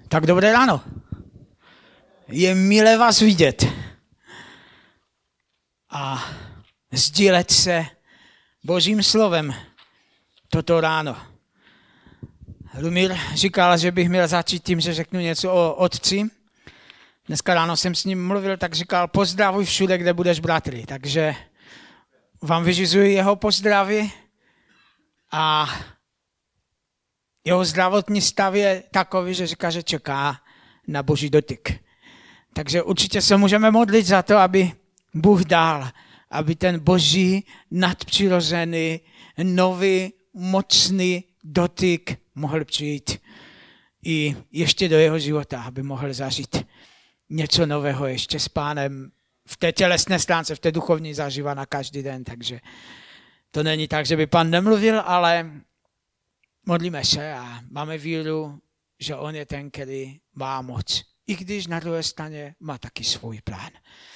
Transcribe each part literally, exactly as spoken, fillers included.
Tak dobré ráno. Je milé vás vidět a sdílet se Božím slovem toto ráno. Lumír říkal, že bych měl začít tím, že řeknu něco o otci. Dneska ráno jsem s ním mluvil, tak říkal, pozdravuj všude, kde budeš, bratry. Takže vám vyřizuji jeho pozdravy a jeho zdravotní stav je takový, že říká, že čeká na Boží dotyk. Takže určitě se můžeme modlit za to, aby Bůh dal, aby ten Boží nadpřirozený, nový, mocný dotyk mohl přijít i ještě do jeho života, aby mohl zažít něco nového ještě s Pánem v té tělesné stránce, v té duchovní zažívá na každý den. Takže to není tak, že by Pán nemluvil, ale modlíme se a máme víru, že on je ten, který má moc. I když na druhé straně má taky svůj plán.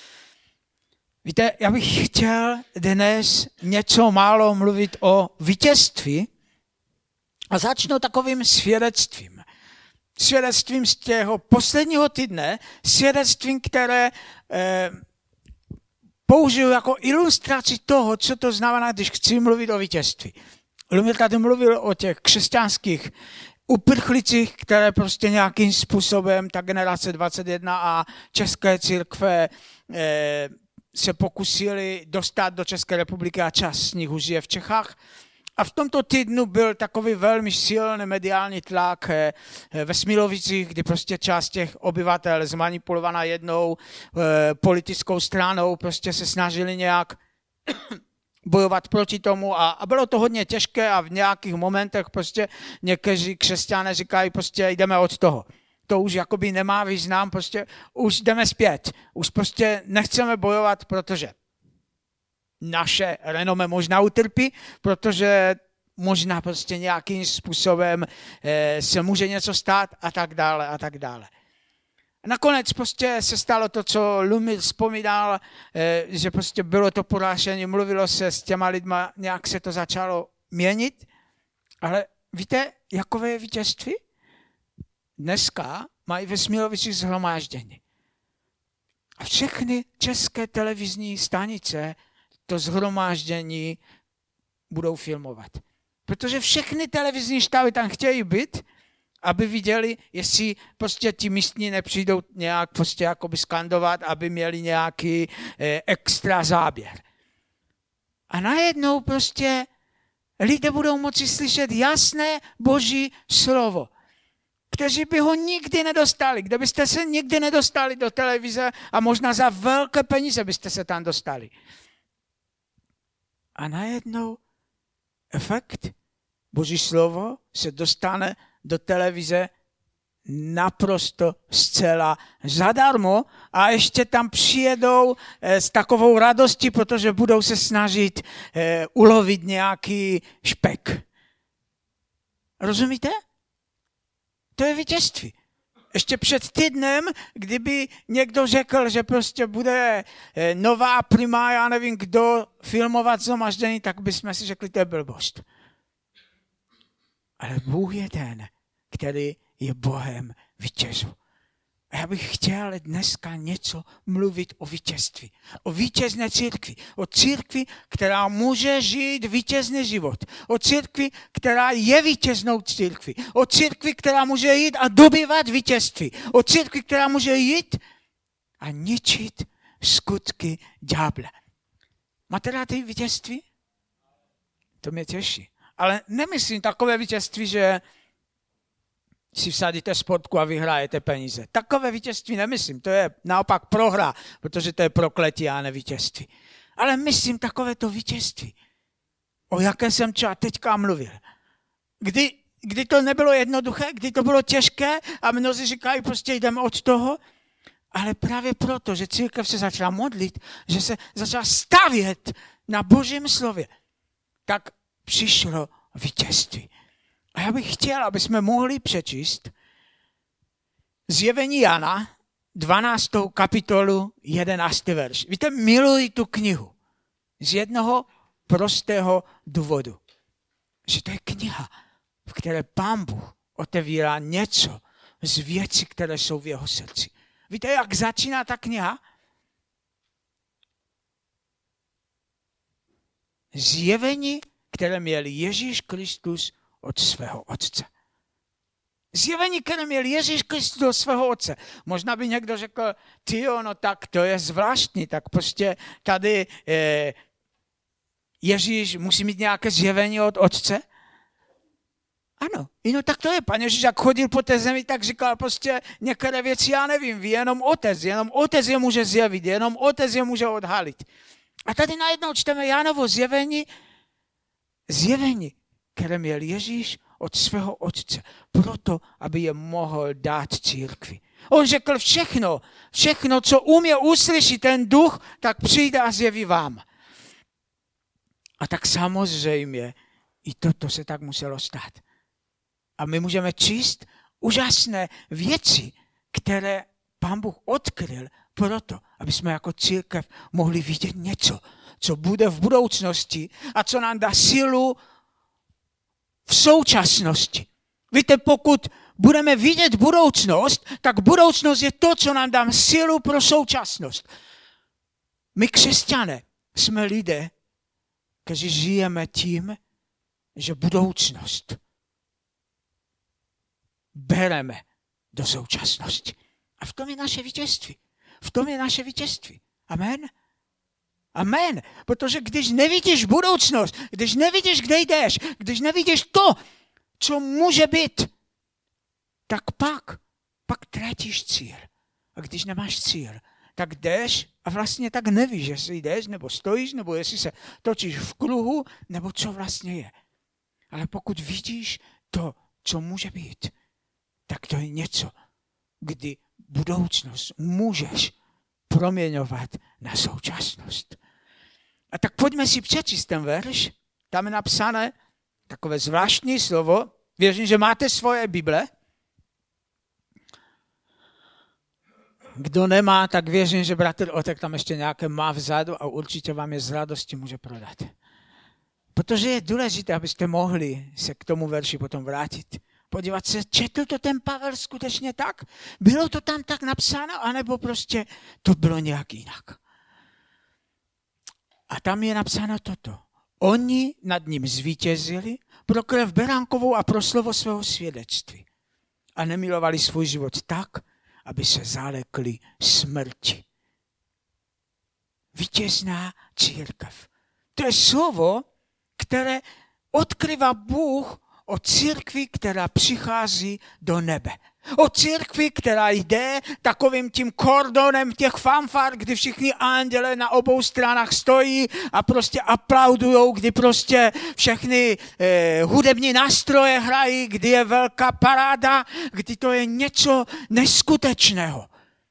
Víte, já bych chtěl dnes něco málo mluvit o vítězství a začnu takovým svědectvím. Svědectvím z těho posledního týdne, svědectvím, které eh, použiju jako ilustraci toho, co to znamená, když chci mluvit o vítězství. Lumír tady mluvil o těch křesťanských uprchlicích, které prostě nějakým způsobem ta generace dvacet jedna a české církve eh, se pokusili dostat do České republiky a část z nich už je v Čechách. A v tomto týdnu byl takový velmi silný mediální tlak eh, ve Smilovicích, kdy prostě část těch obyvatel zmanipulovaná jednou eh, politickou stranou prostě se snažili nějak bojovat proti tomu a, a bylo to hodně těžké a v nějakých momentech prostě někteří křesťané říkají prostě jdeme od toho. To už jakoby nemá význam, prostě už jdeme zpět. Už prostě nechceme bojovat, protože naše renome možná utrpí, protože možná prostě nějakým způsobem eh, se může něco stát a tak dále a tak dále. Nakonec prostě se stalo to, co Lumír vzpomínal, že prostě bylo to porážení, mluvilo se s těma lidma, nějak se to začalo měnit, ale víte, jakové je vítězství? Dneska mají ve Smilovicích shromáždění. A všechny české televizní stanice to shromáždění budou filmovat. Protože všechny televizní štáby tam chtějí být, aby viděli, jestli prostě ti místní nepřijdou nějak prostě jakoby skandovat, aby měli nějaký eh, extra záběr. A najednou prostě lidé budou moci slyšet jasné Boží slovo, kteří by ho nikdy nedostali. Kdybyste se nikdy nedostali do televize a možná za velké peníze byste se tam dostali. A najednou efekt Boží slovo se dostane do televize naprosto zcela zadarmo a ještě tam přijedou s takovou radostí, protože budou se snažit ulovit nějaký špek. Rozumíte? To je vítězství. Ještě před týdnem, kdyby někdo řekl, že prostě bude nová Prima, já nevím kdo, filmovat shromáždění, tak bychom si řekli, to je blbost. Ale Bůh je ten, který je Bohem vítězů. A já bych chtěl dneska něco mluvit o vítězství. O vítězné církvi. O církvi, která může žít vítězný život. O církvi, která je vítěznou církví. O církvi, která může jít a dobývat vítězství. O církvi, která může jít a ničit skutky ďábla. Máte rád ty vítězství? To mě těší. Ale nemyslím takové vítězství, že si vsadíte sportku a vyhrajete peníze. Takové vítězství nemyslím. To je naopak prohra, protože to je prokletí a ne vítězství. Ale myslím takové to vítězství, o jaké jsem třeba teďka mluvil. Kdy, kdy to nebylo jednoduché, kdy to bylo těžké a mnozí říkají, prostě jdeme od toho, ale právě proto, že církev se začala modlit, že se začala stavět na Božím slově, tak přišlo vítězství. A já bych chtěl, aby jsme mohli přečíst Zjevení Jana, dvanáctou kapitolu, jedenáctý verš. Víte, miluji tu knihu z jednoho prostého důvodu. Že to je kniha, v které Pán Bůh otevírá něco z věcí, které jsou v jeho srdci. Víte, jak začíná ta kniha? Zjevení, které měl Ježíš Kristus od svého otce. Zjevení, které měl Ježíš Kristus od svého otce. Možná by někdo řekl, tyjo, no tak to je zvláštní, tak prostě tady eh, Ježíš musí mít nějaké zjevení od otce? Ano, no tak to je. Pan Ježíš, jak chodil po té zemi, tak říkal prostě některé věci, já nevím, ví jenom otec, jenom otec je může zjevit, jenom otec je může odhalit. A tady najednou čteme Jánovo zjevení, zjevení, které měl Ježíš od svého otce, proto, aby je mohl dát církvi. On řekl všechno, všechno, co umí uslyšet ten duch, tak přijde a zjeví vám. A tak samozřejmě i toto se tak muselo stát. A my můžeme číst úžasné věci, které Pán Bůh odkryl proto, aby jsme jako církev mohli vidět něco, co bude v budoucnosti a co nám dá sílu v současnosti. Víte, pokud budeme vidět budoucnost, tak budoucnost je to, co nám dá sílu pro současnost. My křesťané jsme lidé, kteří žijeme tím, že budoucnost bereme do současnosti. A v tom je naše vítězství. V tom je naše vítězství. Amen? Amen. Protože když nevidíš budoucnost, když nevidíš, kde jdeš, když nevidíš to, co může být, tak pak, pak tratíš cíl. A když nemáš cíl, tak jdeš a vlastně tak nevíš, jestli jdeš, nebo stojíš, nebo jestli se točíš v kruhu, nebo co vlastně je. Ale pokud vidíš to, co může být, tak to je něco, kdy budoucnost můžeš proměňovat na současnost. A tak pojďme si přečíst ten verš. Tam je napsané takové zvláštní slovo. Věřím, že máte svoje Bible. Kdo nemá, tak věřím, že bratr Otek tam ještě nějaké má vzadu a určitě vám je z radosti může prodat. Protože je důležité, abyste mohli se k tomu verši potom vrátit. Podívat se, četl to ten Pavel skutečně tak? Bylo to tam tak napsáno, anebo prostě to bylo nějak jinak? A tam je napsáno toto. Oni nad ním zvítězili pro krev beránkovou a pro slovo svého svědectví. A nemilovali svůj život tak, aby se zalekli smrti. Vítězná církev. To je slovo, které odkryvá Bůh o církvi, která přichází do nebe. O církvi, která jde takovým tím kordonem těch fanfar, kdy všichni anděle na obou stranách stojí a prostě aplaudujou, kdy prostě všechny eh, hudební nástroje hrají, kdy je velká paráda, kdy to je něco neskutečného.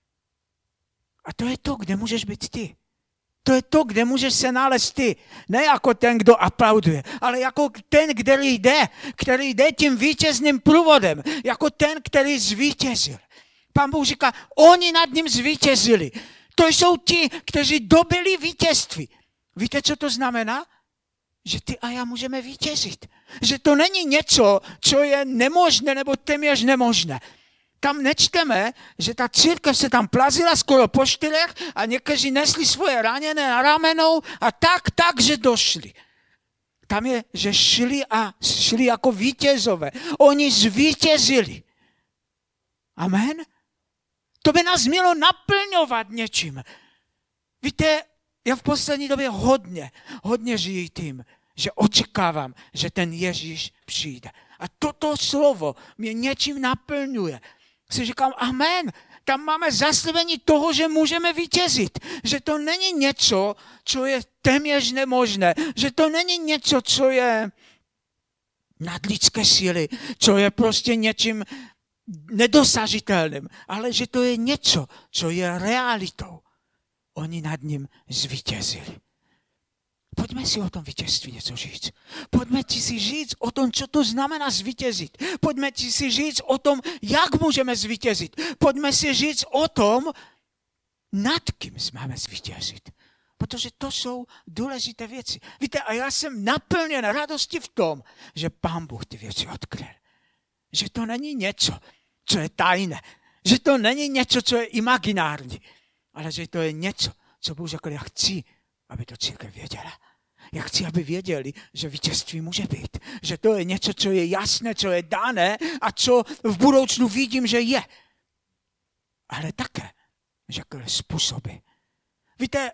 A to je to, kde můžeš být ty. To je to, kde můžeš se nalézt ty. Ne jako ten, kdo aplauduje, ale jako ten, který jde, který jde tím vítězným průvodem. Jako ten, který zvítězil. Pán Bůh říká, oni nad ním zvítězili. To jsou ti, kteří dobili vítězství. Víte, co to znamená? Že ty a já můžeme vítězit. Že to není něco, co je nemožné nebo téměř nemožné. Tam nečteme, že ta církev se tam plazila skoro po čtyřech a někteří nesli svoje raněné na ramenou a tak, tak, že došli. Tam je, že šli a šli jako vítězové. Oni zvítězili. Amen? To by nás mělo naplňovat něčím. Víte, já v poslední době hodně, hodně žiju tím, že očekávám, že ten Ježíš přijde. A toto slovo mě něčím naplňuje. Si říkám, amen, tam máme zaslíbení toho, že můžeme vítězit. Že to není něco, co je téměř nemožné. Že to není něco, co je nadlidské síly, co je prostě něčím nedosažitelným, ale že to je něco, co je realitou. Oni nad ním zvítězili. Pojďme si o tom vítězství něco říct. Pojďme si říct o tom, co to znamená zvítězit. Pojďme si říct o tom, jak můžeme zvítězit. Pojďme si říct o tom, nad kým máme zvítězit. Protože to jsou důležité věci. Víte, a já jsem naplněn radosti v tom, že Pán Bůh ty věci odkryl. Že to není něco, co je tajné. Že to není něco, co je imaginární, ale že to je něco, co Bůh řekl, já chci, aby to církev věděla. Já chci, aby věděli, že vítězství může být. Že to je něco, co je jasné, co je dané a co v budoucnu vidím, že je. Ale také řekl způsoby. Víte,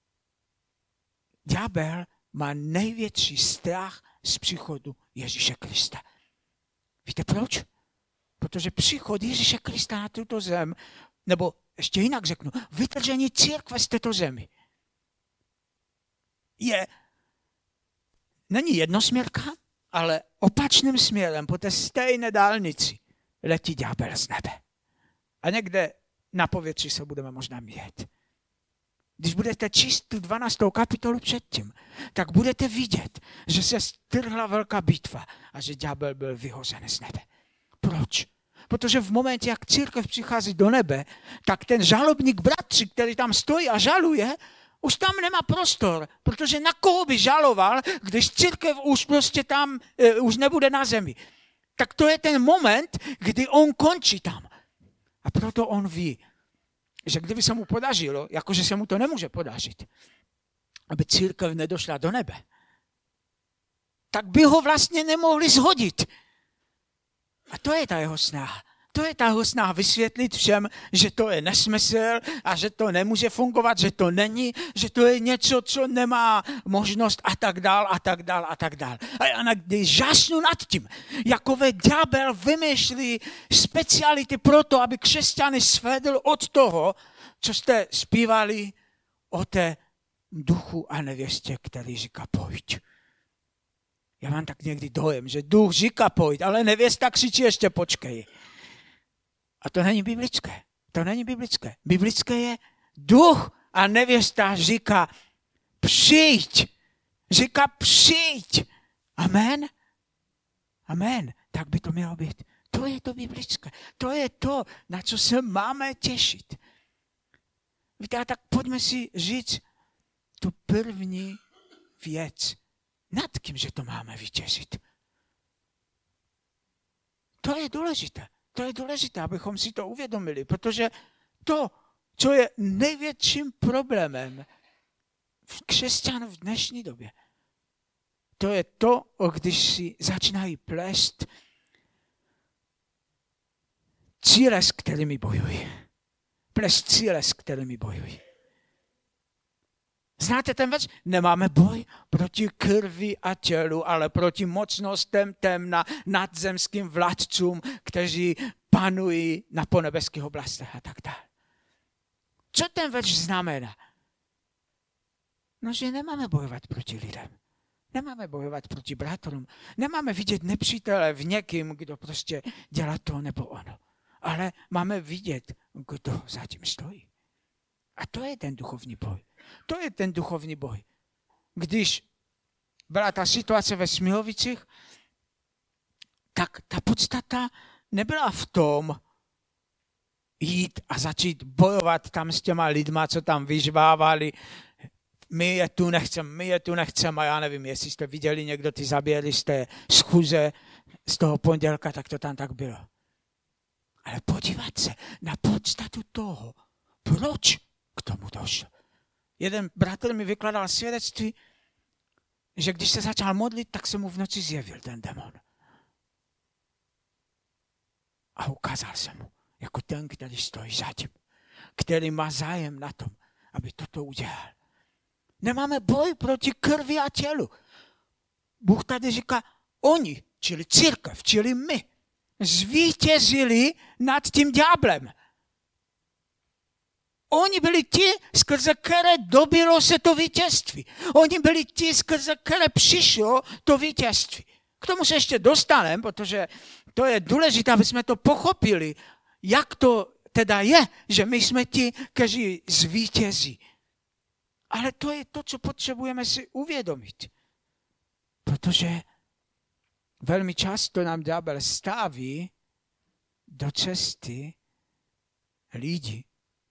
ďábel má největší strach z příchodu Ježíše Krista. Víte proč? Protože příchod Ježíše Krista na tuto zem, nebo ještě jinak řeknu, vytržení církve z této zemi je, není jednosměrka, ale opačným směrem po té stejné dálnici letí ďábel z nebe. A někde na povětří se budeme možná míjet. Když budete číst tu dvanáctou kapitolu předtím, tak budete vidět, že se strhla velká bitva a že ďábel byl vyhozen z nebe. Proč? Protože v momentě, jak církev přichází do nebe, tak ten žalobník bratři, který tam stojí a žaluje, už tam nemá prostor, protože na koho by žaloval, když církev už prostě tam e, už nebude na zemi. Tak to je ten moment, kdy on končí tam. A proto on ví, že kdyby se mu podařilo, jakože se mu to nemůže podařit, aby církev nedošla do nebe, tak by ho vlastně nemohli shodit. A to je ta jeho snaha. To je ta jeho snaha vysvětlit všem, že to je nesmysl a že to nemůže fungovat, že to není, že to je něco, co nemá možnost a tak dál a tak dál a tak dál. A když žasnu nad tím, jakové ďábel vymýšlí speciality pro to, aby křesťany svedl od toho, co jste zpívali o té duchu a nevěstě, který říká pojď. Já mám tak někdy dojem, že duch říká pojď, ale nevěsta křičí ještě počkej. A to není biblické. To není biblické. Biblické je duch a nevěsta říká přijď. Říká přijď. Amen. Amen. Tak by to mělo být. To je to biblické. To je to, na co se máme těšit. Víte, a tak pojďme si říct tu první věc. Nad kým, že to máme vytěžit. To je důležité. To je důležité, abychom si to uvědomili, protože to, co je největším problémem v křesťanů v dnešní době, to je to, když si začínají plést cíle, s kterými bojují. Plést cíle, s kterými bojují. Znáte ten věc? Nemáme boj proti krvi a tělu, ale proti mocnostem temna, nadzemským vládcům, kteří panují na ponebeských oblastech a tak dále. Co ten verš znamená? No, že nemáme bojovat proti lidem. Nemáme bojovat proti bratrům. Nemáme vidět nepřítele v někým, kdo prostě dělá to nebo ono. Ale máme vidět, kdo zatím stojí. A to je ten duchovní boj. To je ten duchovní boj. Když byla ta situace ve Smihovicích, tak ta podstata nebyla v tom jít a začít bojovat tam s těma lidma, co tam vyžvávali. My je tu nechceme, my je tu nechceme. A já nevím, jestli jste viděli někdo ty zaběry z té schůze z toho pondělka, tak to tam tak bylo. Ale podívat se na podstatu toho, proč k tomu došlo. Jeden bratr mi vykladal svědectví, že když se začal modlit, tak se mu v noci zjevil ten demon. A ukázal se mu jako ten, který stojí za tím, který má zájem na tom, aby toto udělal. Nemáme boj proti krvi a tělu. Bůh tady říká, oni, čili církev, čili my, zvítězili nad tím ďáblem. Oni byli ti, skrze které dobilo se to vítězství. Oni byli ti, skrze které přišlo to vítězství. K tomu se ještě dostaneme, protože to je důležité, aby jsme to pochopili, jak to teda je, že my jsme ti, kteří zvítězí. Ale to je to, co potřebujeme si uvědomit. Protože velmi často nám ďábel staví do cesty lidi,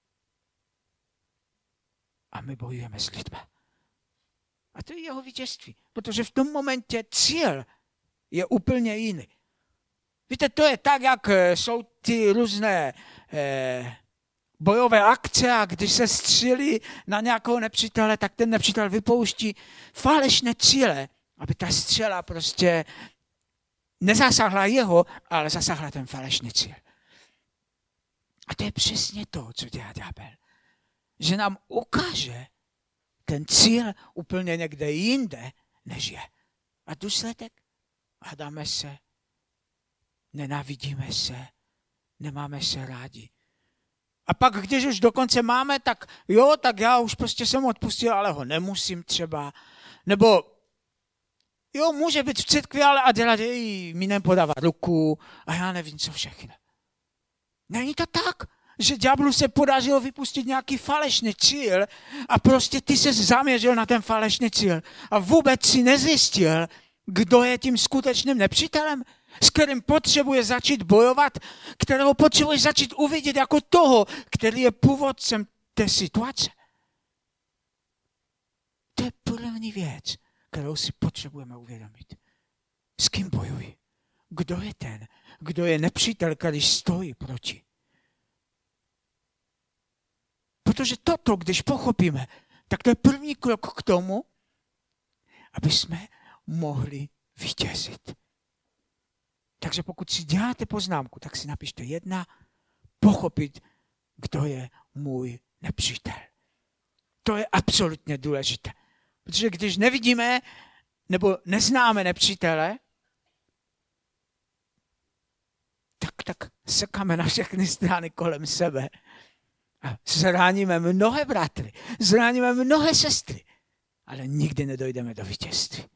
a my bojujeme s lidmi. A to je jeho vítězství. Protože v tom momentě cíl je úplně jiný. Víte, to je tak, jak jsou ty různé eh, bojové akce a když se střílí na nějakého nepřítele, tak ten nepřítel vypouští falešné cíle, aby ta střela prostě nezasáhla jeho, ale zasáhla ten falešný cíl. A to je přesně to, co dělá ďábel. Že nám ukáže ten cíl úplně někde jinde, než je. A důsledek? Hádáme se, nenávidíme se, nemáme se rádi. A pak, když už dokonce máme, tak jo, tak já už prostě jsem odpustil, ale ho nemusím třeba. Nebo jo, může být v církvi, ale a dělat jej, mi nepodává ruku a já nevím, co všechno. Není to tak, že ďáblu se podařilo vypustit nějaký falešný cíl a prostě ty se zaměřil na ten falešný cíl a vůbec si nezjistil, kdo je tím skutečným nepřítelem, s kterým potřebuje začít bojovat, kterého potřebuje začít uvidět jako toho, který je původcem té situace. To je první věc, kterou si potřebujeme uvědomit. S kým bojuji? Kdo je ten, kdo je nepřítel, který stojí proti? Protože toto, když pochopíme, tak to je první krok k tomu, aby jsme mohli vítězit. Takže pokud si děláte poznámku, tak si napište jedna, pochopit, kdo je můj nepřítel. To je absolutně důležité. Protože když nevidíme nebo neznáme nepřítele, tak, tak sekáme na všechny strany kolem sebe a zraníme mnohé bratry, zraníme mnohé sestry, ale nikdy nedojdeme do vítězství.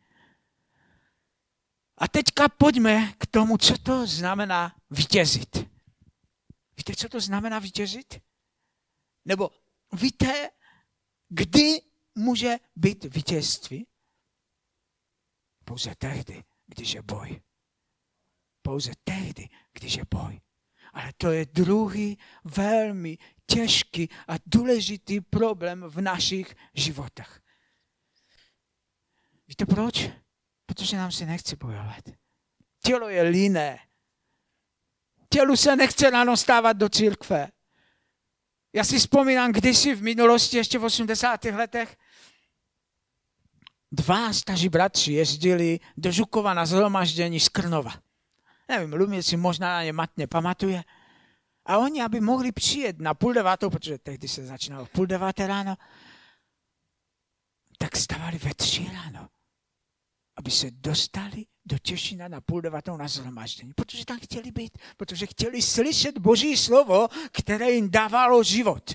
A teďka pojďme k tomu, co to znamená vítězit. Víte, co to znamená vítězit? Nebo víte, kdy může být vítězství? Pouze tehdy, když je boj. Pouze tehdy, když je boj. Ale to je druhý velmi těžký a důležitý problém v našich životech. Víte proč? Protože nám se nechce bojovat. Tělo je líné. Tělu se nechce ráno stávat do církve. Já si vzpomínám, kdysi v minulosti, ještě v osmdesátých letech, dva staří bratři jezdili do Žukova na shromaždění z Krnova. Nevím, Lumír si možná na ně matně pamatuje. A oni, aby mohli přijet na půl devátou, protože tehdy se začínalo půl deváté ráno, tak stavali ve tři ráno, aby se dostali do Těšína na půl devátou na shromaždění. Protože tam chtěli být, protože chtěli slyšet Boží slovo, které jim dávalo život.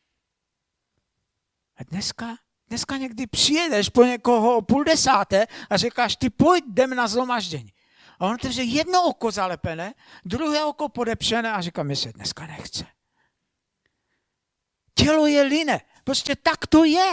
A dneska, dneska někdy přijedeš po někoho o půl desáté a říkáš, ty pojď, jdem na shromaždění. A on otevře jedno oko zalepené, druhé oko podepřené a říká, mi se dneska nechce. Tělo je líné, prostě tak to je.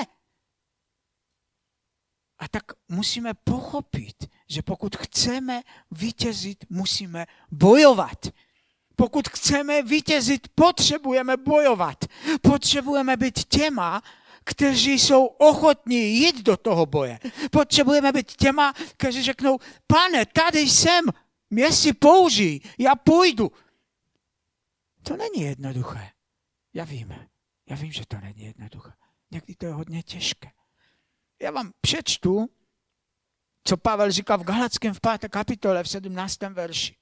A tak musíme pochopit, že pokud chceme vítězit, musíme bojovat. Pokud chceme vítězit, potřebujeme bojovat. Potřebujeme být těma, kteří jsou ochotní jít do toho boje. Potřebujeme být těma, kteří řeknou, pane, tady jsem, mě si použij, já půjdu. To není jednoduché. Já vím, já vím, že to není jednoduché. Někdy to je hodně těžké. Já vám přečtu, co Pavel říká v Galackém v páté kapitole v sedmnáctém verši.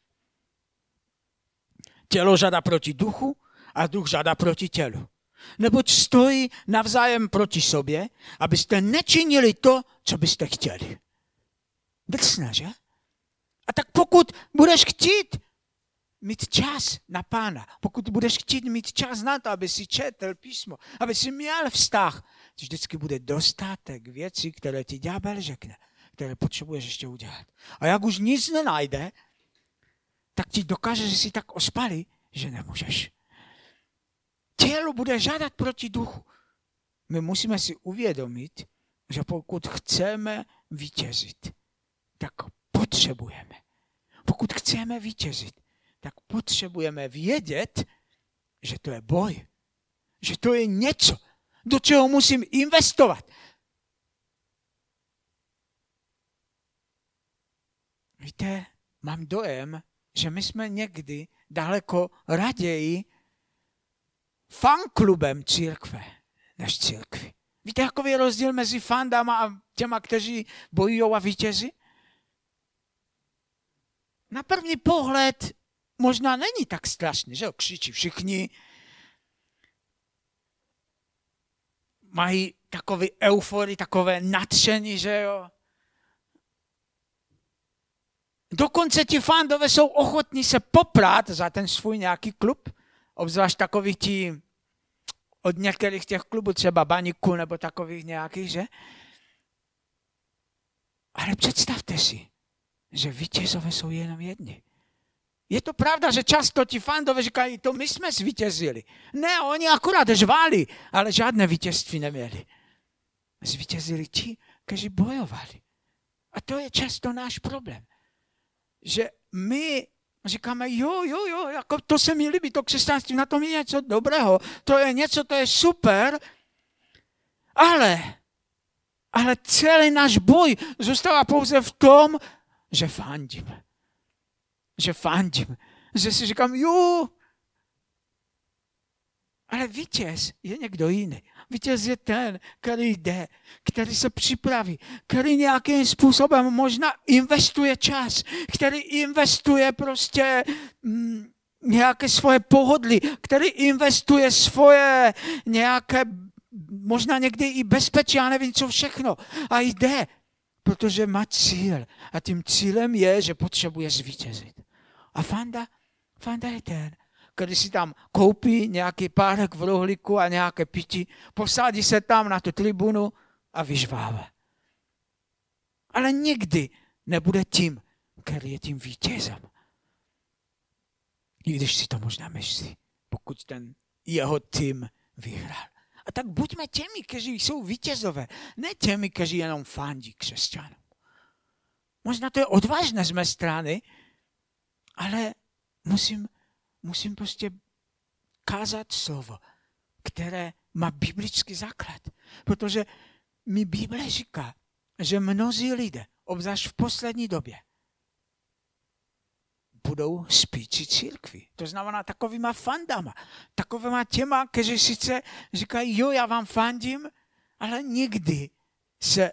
Tělo žádá proti duchu a duch žádá proti tělu. Neboť stojí navzájem proti sobě, abyste nečinili to, co byste chtěli. Drsné, že? A tak pokud budeš chtít mít čas na Pána, pokud budeš chtít mít čas na to, aby si četl písmo, aby si měl vztah, vždycky bude dostatek věcí, které ti ďábel řekne, které potřebuješ ještě udělat. A jak už nic nenajde, tak ti dokáže, že jsi tak ospalý, že nemůžeš. Tělo bude žádat proti duchu. My musíme si uvědomit, že pokud chceme vítězit, tak potřebujeme. Pokud chceme vítězit, tak potřebujeme vědět, že to je boj. Že to je něco, do čeho musím investovat. Víte, mám dojem, že my jsme někdy daleko raději fanklubem církve než církvi. Víte, jaký je rozdíl mezi fandama a těma, kteří bojují a vítězí? Na první pohled možná není tak strašný, že jo, křičí všichni, mají takový euforii, takové nadšení, že jo. Dokonce ti fandové jsou ochotní se poprat za ten svůj nějaký klub, obzvlášť takových ti od některých těch klubů, třeba Baníku nebo takových nějakých, že? Ale představte si, že vítězové jsou jenom jedni. Je to pravda, že často ti fandové říkají, to my jsme zvítězili. Ne, oni akorát žvali, ale žádné vítězství neměli. Zvítězili ti, kteří bojovali. A to je často náš problém. Že my říkáme, jo, jo, jo, jako to se mi líbí, to křesťanství, na tom je něco dobrého, to je něco, to je super, ale, ale celý náš boj zůstává pouze v tom, že fandím. Že fandím. Že si říkám, jo, ale vítěz je někdo jiný. Vítěz je ten, který jde, který se připraví, který nějakým způsobem možná investuje čas, který investuje prostě mm, nějaké svoje pohodlí, který investuje svoje nějaké, možná někdy i bezpečí, já nevím co všechno. A jde, protože má cíl. A tím cílem je, že potřebuje zvítězit. A fanda, fanda je ten, když si tam koupí nějaký párek v rohlíku a nějaké pití, posádí se tam na tu tribunu a vyžvává. Ale nikdy nebude tím, který je tím vítězem. I když si to možná myslí, pokud ten jeho tým vyhrál. A tak buďme těmi, kteří jsou vítězové, ne těmi, kteří jenom fandí křesťanům. Možná to je odvážné z mé strany, ale musím Musím prostě kázat slovo, které má biblický základ. Protože mi Bible říká, že mnozí lidé, obzvlášť v poslední době, budou spící církvi. To znamená takovýma fandama, takovýma těma, kteří sice říkají, jo, já vám fandím, ale nikdy se,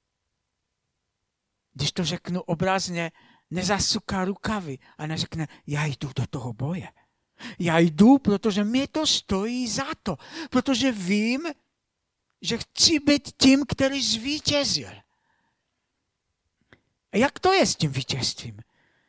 když to řeknu obrazně, nezasuká rukavy a neřekne, já jdu do toho boje. Já jdu, protože mě to stojí za to. Protože vím, že chci být tím, který zvítězil. A jak to je s tím vítězstvím?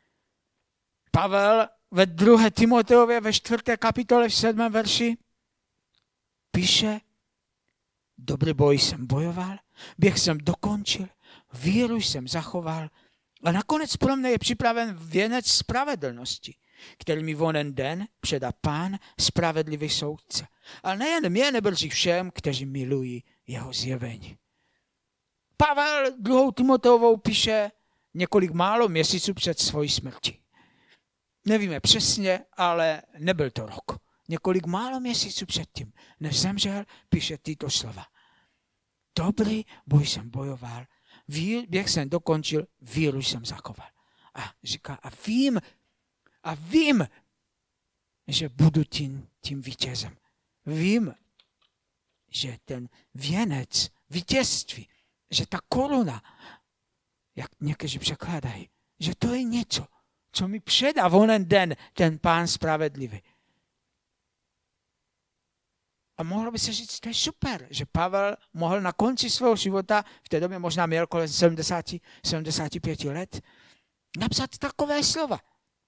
Pavel ve druhé Timoteově ve čtvrté kapitole v sedmém verši píše, dobrý boj jsem bojoval, běh jsem dokončil, víru jsem zachoval, a nakonec pro mě je připraven věnec spravedlnosti, který mi v onen den předá Pán, spravedlivý soudce. Ale nejen mě, nebrzy všem, kteří milují jeho zjevení. Pavel druhou Timoteovou píše několik málo měsíců před svojí smrtí. Nevíme přesně, ale nebyl to rok. Několik málo měsíců předtím, než zemřel, píše tyto slova. Dobrý boj jsem bojoval, běh jsem dokončil, víru jsem zachoval. A říká, a vím, a vím, že budu tím, tím vítězem. Vím, že ten věnec vítězství, že ta koruna, jak někteří překládají, že to je něco, co mi předá v onen den ten Pán spravedlivý. A mohlo by se říct, to je super, že Pavel mohl na konci svého života, v té době možná měl kolem sedmdesát, sedmdesát pět let, napsat takové slova.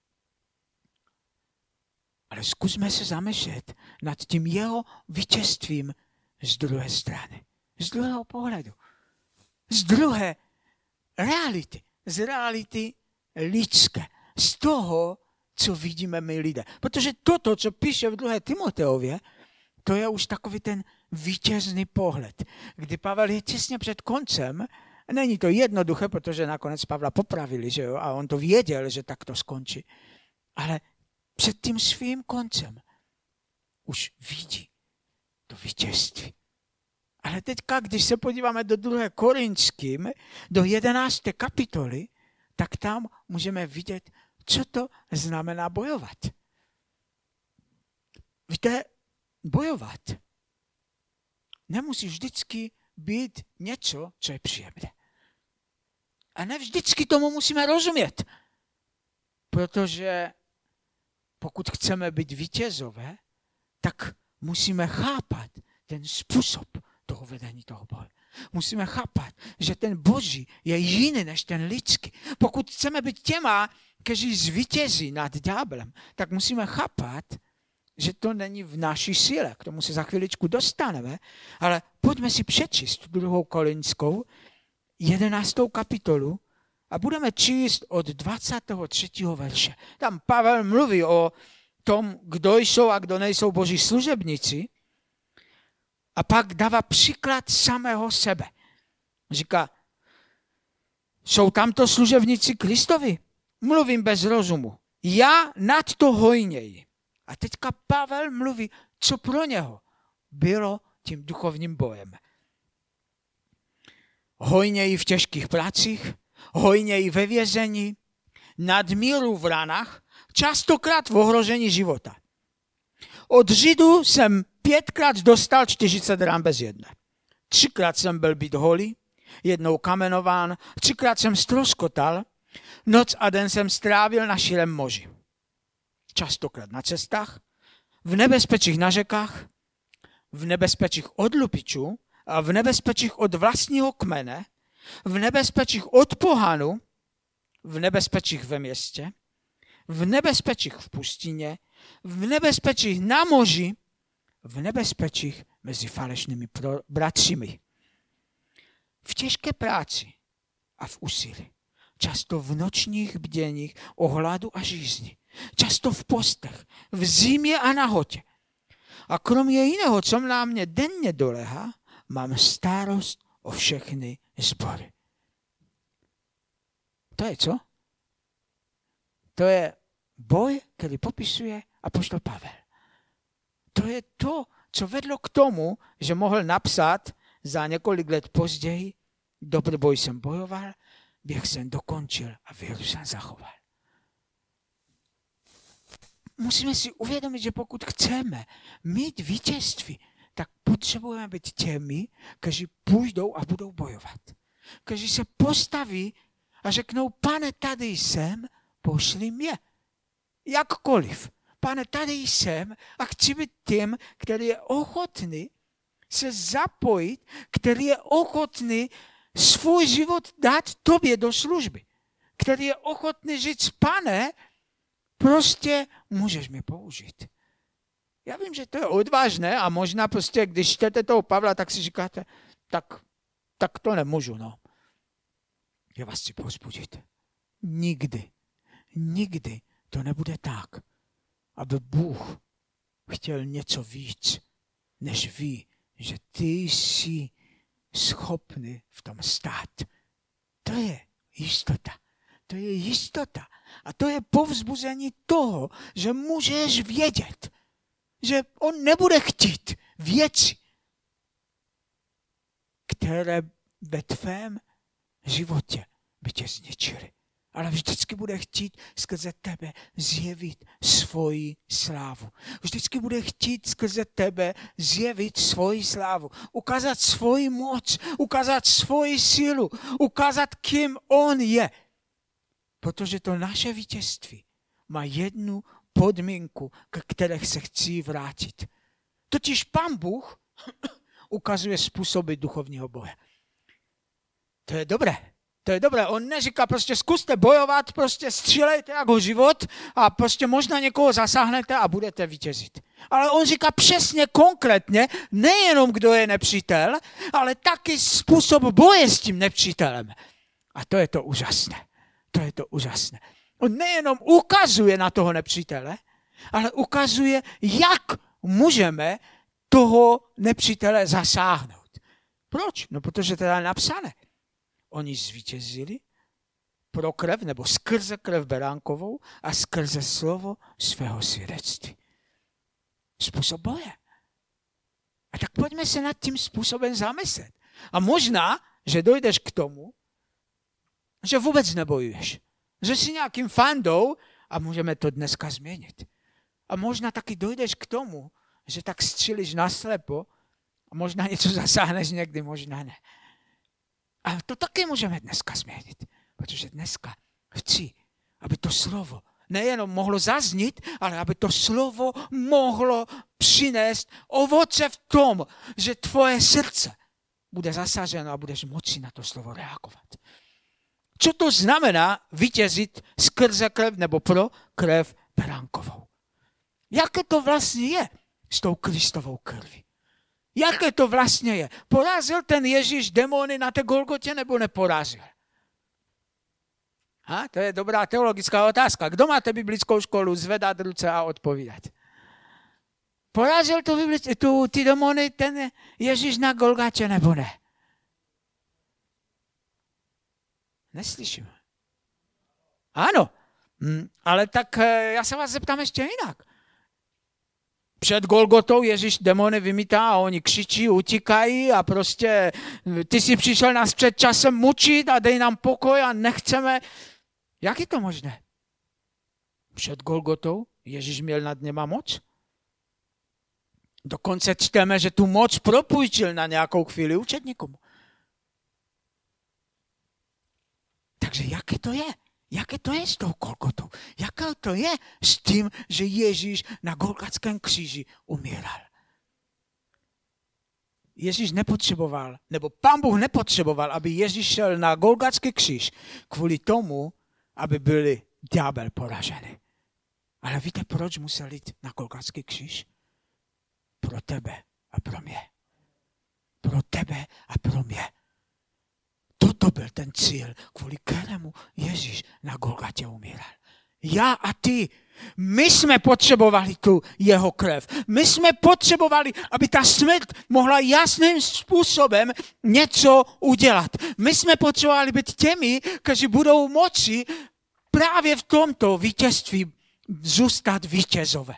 Ale zkusme se zamýšlet nad tím jeho vítězstvím z druhé strany. Z druhého pohledu. Z druhé reality. Z reality lidské. Z toho, co vidíme my lidé. Protože toto, co píše v druhé Timoteově, to je už takový ten vítězný pohled, kdy Pavel je těsně před koncem. Není to jednoduché, protože nakonec Pavla popravili, že jo, a on to věděl, že tak to skončí. Ale před tím svým koncem už vidí to vítězství. Ale teďka, když se podíváme do druhé Korinským, do jedenácté kapitoly, tak tam můžeme vidět, co to znamená bojovat. Víte, bojovat nemusí vždycky být něco, co je příjemné. A ne vždycky tomu musíme rozumět. Protože pokud chceme být vítězové, tak musíme chápat ten způsob toho vedení toho boje. Musíme chápat, že ten Boží je jiný než ten lidský. Pokud chceme být těma, kteří zvítězí nad ďáblem, tak musíme chápat, že to není v naší síle. K tomu se za chviličku dostaneme, ale pojďme si přečíst druhou Korintskou, jedenáctou kapitolu a budeme číst od dvacátého třetího verše. Tam Pavel mluví o tom, kdo jsou a kdo nejsou Boží služebníci a pak dává příklad samého sebe. Říká, jsou tamto služebníci Kristovi? Mluvím bez rozumu. Já nad to hojněji. A teďka Pavel mluví, co pro něho bylo tím duchovním bojem. Hojněji v těžkých pracích, hojněji ve vězení, nadmíru v ranách, častokrát v ohrožení života. Od Židů jsem pětkrát dostal čtyřicet ran bez jedné. Třikrát jsem byl být holý, jednou kamenován, třikrát jsem ztroskotal, noc a den jsem strávil na širém moři. Častokrát na cestách, v nebezpečích na řekách, v nebezpečích od lupičů a v nebezpečích od vlastního kmene, v nebezpečích od pohanu, v nebezpečích ve městě, v nebezpečích v pustině, v nebezpečích na moři, v nebezpečích mezi falešnými bratřími. V těžké práci a v úsilí, často v nočních bděních o hladu a žízni, často v postech, v zimě a nahotě. A kromě jiného, co na mě denně dolehá, mám starost o všechny sbory. To je co? To je boj, který popisuje apoštol Pavel. To je to, co vedlo k tomu, že mohl napsat za několik let později, dobrý boj jsem bojoval, běh jsem dokončil a víru jsem zachoval. Musíme si uvědomit, že pokud chceme mít vítězství, tak potřebujeme být těmi, kteří půjdou a budou bojovat. Kteří se postaví a řeknou, pane, tady jsem, pošli mě. Jakkoliv. Pane, tady jsem a chci být tím, který je ochotný se zapojit, který je ochotný svůj život dát tobě do služby. Který je ochotný říct, pane, prostě můžeš mě použít. Já vím, že to je odvážné a možná prostě, když čtete toho Pavla, tak si říkáte, tak, tak to nemůžu, no. Já vás chci povzbudit. Nikdy, nikdy to nebude tak, aby Bůh chtěl něco víc, než ví, že ty jsi schopný v tom stát. To je jistota. To je jistota. A to je povzbuzení toho, že můžeš vědět, že on nebude chtít věci, které ve tvém životě by tě zničily. Ale vždycky bude chtít skrze tebe zjevit svoji slávu. Vždycky bude chtít skrze tebe zjevit svoji slávu. Ukázat svoji moc, ukázat svoji sílu, ukázat, kým on je. Protože to naše vítězství má jednu podmínku, k které se chci vrátit. Totiž Pán Bůh ukazuje způsoby duchovního boje. To je dobré. To je dobré. On neříká prostě zkuste bojovat, prostě střílejte jako život a prostě možná někoho zasáhnete a budete vítězit. Ale on říká přesně konkrétně, nejenom kdo je nepřítel, ale taky způsob boje s tím nepřítelem. A to je to úžasné. To je to úžasné. On nejenom ukazuje na toho nepřítele, ale ukazuje, jak můžeme toho nepřítele zasáhnout. Proč? No, protože to je napsané. Oni zvítězili pro krev, nebo skrze krev beránkovou a skrze slovo svého svědectví. Způsob boje. A tak pojďme se nad tím způsobem zamyslet. A možná, že dojdeš k tomu, že vůbec nebojuješ. Že jsi nějakým fandou a můžeme to dneska změnit. A možná taky dojdeš k tomu, že tak střílíš naslepo a možná něco zasáhneš někdy, možná ne. Ale to taky můžeme dneska změnit, protože dneska chci, aby to slovo nejenom mohlo zaznít, ale aby to slovo mohlo přinést ovoce v tom, že tvoje srdce bude zasaženo a budeš moci na to slovo reagovat. Co to znamená vítězit skrze krev nebo pro krev beránkovou? Jaké to vlastně je s tou Kristovou krví? Jaké to vlastně je? Porazil ten Ježíš démony na té Golgotě nebo neporazil? Ha? To je dobrá teologická otázka. Kdo máte biblickou školu, zvedat ruce a odpovídat? Porazil tu, tu, ty démony ten Ježíš na Golgatě nebo ne? Neslyším. Ano, hm, ale tak já se vás zeptám ještě jinak. Před Golgotou Ježíš démony vymítá a oni křičí, utíkají a prostě ty jsi přišel nás před časem mučit a dej nám pokoj a nechceme. Jak je to možné? Před Golgotou Ježíš měl nad něma moc? Dokonce čteme, že tu moc propůjčil na nějakou chvíli učedníkům. Takže jaké to je? Jaké to je s tou Golgotou? Jaké to je s tím, že Ježíš na Golgatském kříži umíral? Ježíš nepotřeboval, nebo Pán Bůh nepotřeboval, aby Ježíš šel na Golgatský kříž kvůli tomu, aby byli ďábel poraženi. Ale víte, proč musel jít na Golgatský kříž? Pro tebe a pro mě. Pro tebe a pro mě. Toto byl ten cíl, kvůli kterému Ježíš na Golgatě umíral. Já a ty, my jsme potřebovali tu jeho krev. My jsme potřebovali, aby ta smrt mohla jasným způsobem něco udělat. My jsme potřebovali být těmi, kteří budou moci právě v tomto vítězství zůstat vítězové.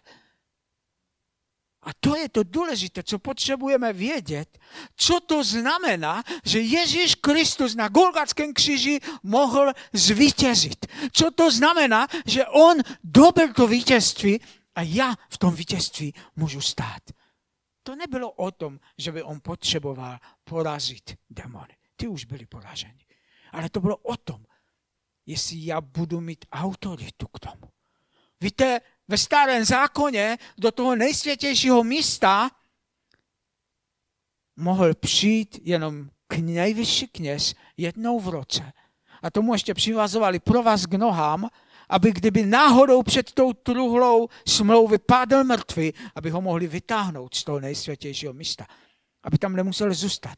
A to je to důležité, co potřebujeme vědět, co to znamená, že Ježíš Kristus na Golgatském kříži mohl zvítězit. Co to znamená, že on dobil to vítězství a já v tom vítězství můžu stát. To nebylo o tom, že by on potřeboval porazit démony. Ty už byli poraženi. Ale to bylo o tom, jestli já budu mít autoritu k tomu. Víte, ve starém zákoně do toho nejsvětějšího místa mohl přijít jenom k nejvyšší kněz jednou v roce. A tomu ještě přivazovali provaz k nohám, aby kdyby náhodou před tou truhlou smlouvy padl mrtvý, aby ho mohli vytáhnout z toho nejsvětějšího místa. Aby tam nemusel zůstat.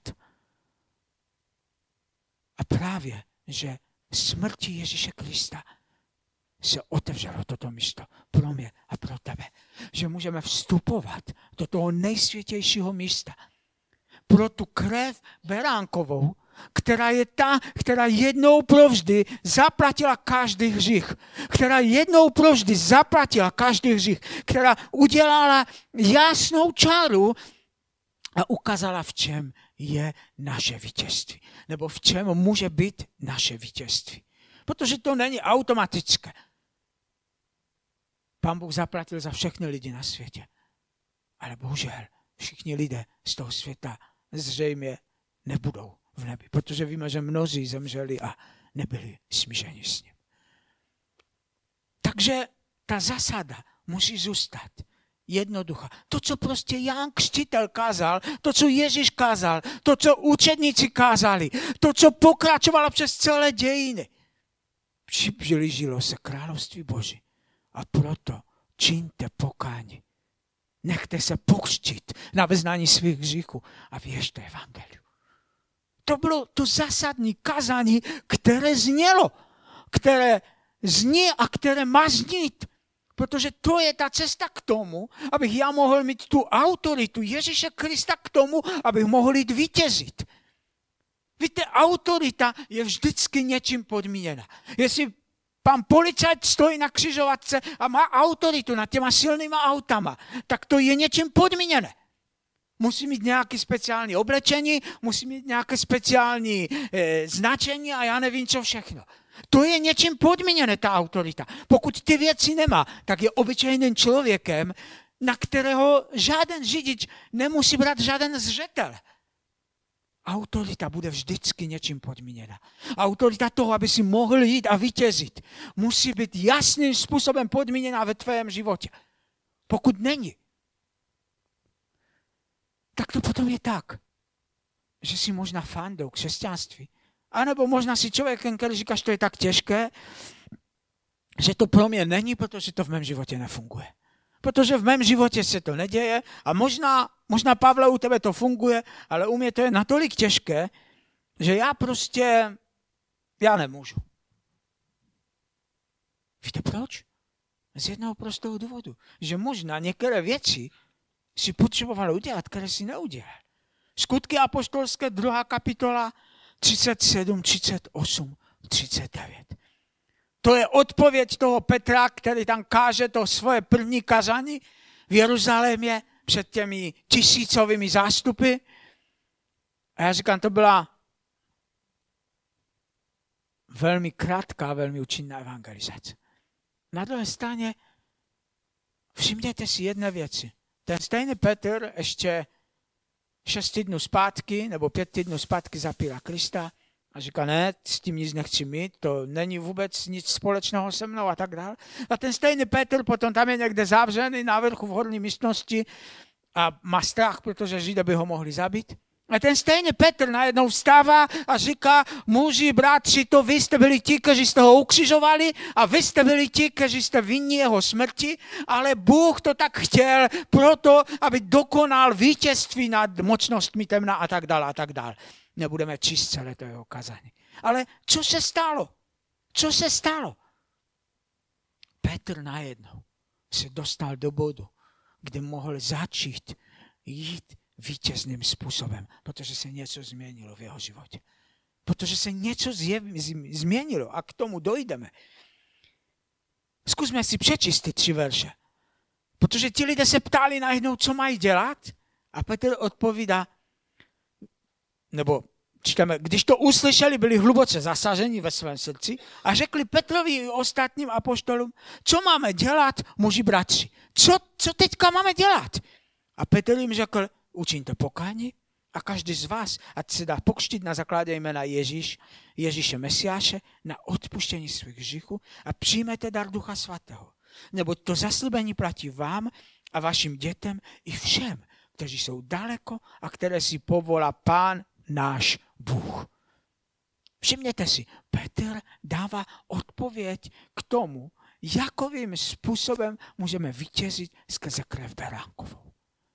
A právě, že smrti Ježíše Krista se otevřelo toto místo pro mě a pro tebe. Že můžeme vstupovat do toho nejsvětějšího místa. Pro tu krev beránkovou, která je ta, která jednou provždy zaplatila každý hřích. Která jednou provždy zaplatila každý hřích. Která udělala jasnou čáru a ukázala, v čem je naše vítězství. Nebo v čem může být naše vítězství. Protože to není automatické. Pán Bůh zaplatil za všechny lidi na světě. Ale bohužel všichni lidé z toho světa zřejmě nebudou v nebi. Protože víme, že mnozí zemřeli a nebyli smířeni s ním. Takže ta zásada musí zůstat jednoduchá. To, co prostě Jan Křtitel kázal, to, co Ježíš kázal, to, co učedníci kázali, to, co pokračovalo přes celé dějiny. Přiblížilo se království Boží. A proto čiňte pokání. Nechte se pokřtít na vyznání svých hříchů a věřte evangeliu. To bylo to zásadní kázání, které znělo, které zní a které má znít. Protože to je ta cesta k tomu, abych já mohl mít tu autoritu Ježíše Krista k tomu, abych mohl jít vítězit. Víte, autorita je vždycky něčím podmíněna. Jestli pan policajt stojí na křižovatce a má autoritu nad těma silnýma autama, tak to je něčím podmíněné. Musí mít nějaké speciální oblečení, musí mít nějaké speciální e, značení a já nevím, co všechno. To je něčím podmíněné, ta autorita. Pokud ty věci nemá, tak je obyčejným člověkem na kterého žádný řidič nemusí brát žádný zřetel. Autorita bude vždycky něčím podmíněna. Autorita toho, aby si mohl jít a vítězit, musí být jasným způsobem podmíněna ve tvém životě. Pokud není, tak to potom je tak, že jsi možná fandou křesťanství. A nebo možná si člověkem, který říkáš, to je tak těžké, že to pro mě není, protože to v mém životě nefunguje. Protože v mém životě se to neděje a možná, možná Pavle, u tebe to funguje, ale u mě to je natolik těžké, že já prostě, já nemůžu. Víte proč? Z jednoho prostého důvodu, že možná některé věci si potřeboval udělat, které si neudělal. Skutky apoštolské, druhá kapitola, třicet sedm, třicet osm, třicet devět. To je odpověď toho Petra, který tam káže to svoje první kazání v Jeruzalémě před těmi tisícovými zástupy. A já říkám, to byla velmi krátká, velmi účinná evangelizace. Na druhé straně všimněte si jedné věci. Ten stejný Petr ještě šest týdnů zpátky, nebo pět týdnů zpátky zapírá Krista a říká, ne, s tím nic nechci mít, to není vůbec nic společného se mnou a tak dále. A ten stejný Petr potom tam je někde zavřený na vrchu v horní místnosti a má strach, protože Židé by ho mohli zabít. A ten stejný Petr najednou vstává a říká, muži, bratři, to vy jste byli ti, kteří jste ho ukřižovali a vy jste byli ti, kteří jste vinni jeho smrti, ale Bůh to tak chtěl proto, aby dokonal vítězství nad mocnostmi temna a tak dále a tak dále. Nebudeme číst celé to jeho kazání. Ale co se stalo? Co se stalo? Petr najednou se dostal do bodu, kde mohl začít jít vítězným způsobem, protože se něco změnilo v jeho životě. Protože se něco zjev, změnilo a k tomu dojdeme. Zkusme si přečíst ty tři verše. Protože ti lidé se ptali najednou, co mají dělat a Petr odpovídá, nebo čteme, když to uslyšeli, byli hluboce zasaženi ve svém srdci a řekli Petrovi i ostatním apoštolům, co máme dělat, muži bratři. Co, co teďka máme dělat? A Petr jim řekl, učiňte pokání a každý z vás, ať se dá pokřtít na základě jména Ježíš, Ježíše Mesiáše, na odpuštění svých hříchů a přijmete dar Ducha Svatého. Neboť to zaslíbení platí vám a vašim dětem i všem, kteří jsou daleko a které si povolá Pán náš Bůh. Všimněte si, Petr dává odpověď k tomu, jakovým způsobem můžeme vítězit skrze krev beránkovou.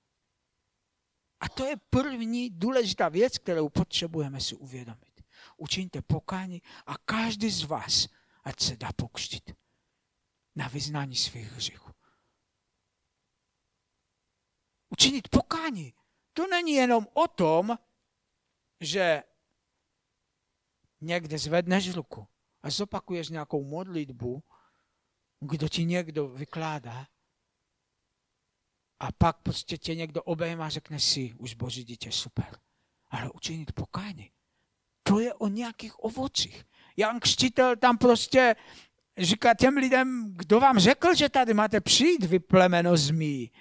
A to je první důležitá věc, kterou potřebujeme si uvědomit. Učiňte pokání a každý z vás, ať se dá pokřtít na vyznání svých hříchů. Učinit pokání, to není jenom o tom, že někde zvedneš ruku a zopakuješ nějakou modlitbu, kdo ti někdo vykládá, a pak prostě tě někdo obejme a řekne si, už Boží dítě, super. Ale učinit pokání, to je o nějakých ovocích. Jan Křtitel tam prostě říká těm lidem, kdo vám řekl, že tady máte přijít, vy plemeno zmí.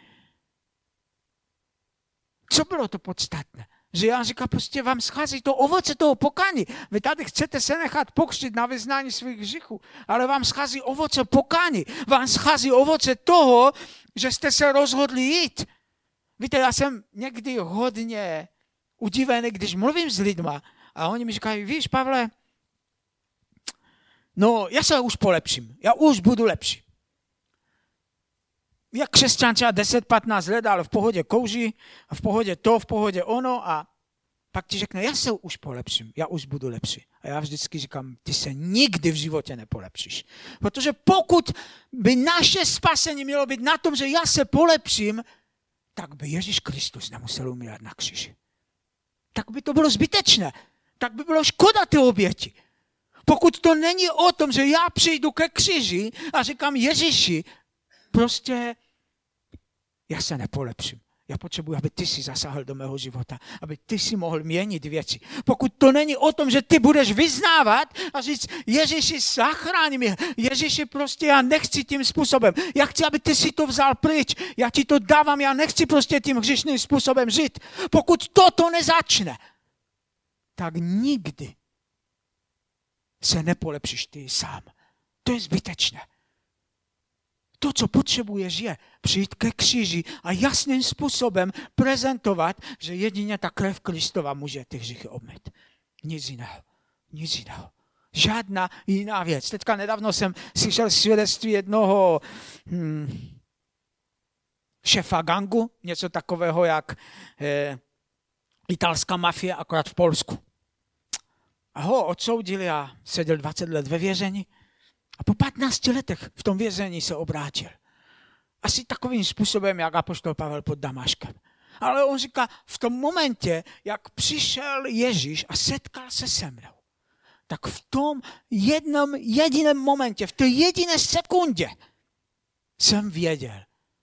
Co bylo to podstatné? Že Jan říká, prostě vám schází to ovoce toho pokání. Vy tady chcete se nechat pokřtit na vyznání svých hříchů, ale vám schází ovoce pokání. Vám schází ovoce toho, že jste se rozhodli jít. Víte, já jsem někdy hodně udivený, když mluvím s lidma a oni mi říkají, víš, Pavle, no já se už polepším, já už budu lepší. Jak křesťan třeba deset patnáct let, ale v pohodě kouří, a v pohodě to, v pohodě ono a pak ti řekne, já se už polepším, já už budu lepší. A já vždycky říkám, ty se nikdy v životě nepolepšíš. Protože pokud by naše spasení mělo být na tom, že já se polepším, tak by Ježíš Kristus nemusel umírat na kříži. Tak by to bylo zbytečné. Tak by bylo škoda ty oběti. Pokud to není o tom, že já přijdu ke kříži a říkám Ježíši, prostě já se nepolepším. Já potřebuji, aby ty si zasáhl do mého života, aby ty si mohl měnit věci. Pokud to není o tom, že ty budeš vyznávat a říct, Ježíši, zachráň mě, Ježíši, prostě já nechci tím způsobem. Já chci, aby ty si to vzal pryč. Já ti to dávám, já nechci prostě tím hříšným způsobem žít. Pokud toto nezačne, tak nikdy se nepolepšíš ty sám. To je zbytečné. To, co potřebuješ, je přijít ke kříži a jasným způsobem prezentovat, že jedině ta krev Kristova může ty hříchy obmýt. Nic jiného. Nic jiného. Žádná jiná věc. Teďka nedávno jsem slyšel svědectví jednoho hmm, šéfa gangu, něco takového jak eh, italská mafie, akorát v Polsku. A ho odsoudili a seděl dvacet let ve vězení. A po patnácti letech v tom vězení se obrátil. Asi takovým způsobem, jak apoštol Pavel pod Damaškem. Ale on říká, v tom momentě, jak přišel Ježíš a setkal se se mnou, tak v tom jednom jediném momentě, v té jediné sekundě jsem věděl,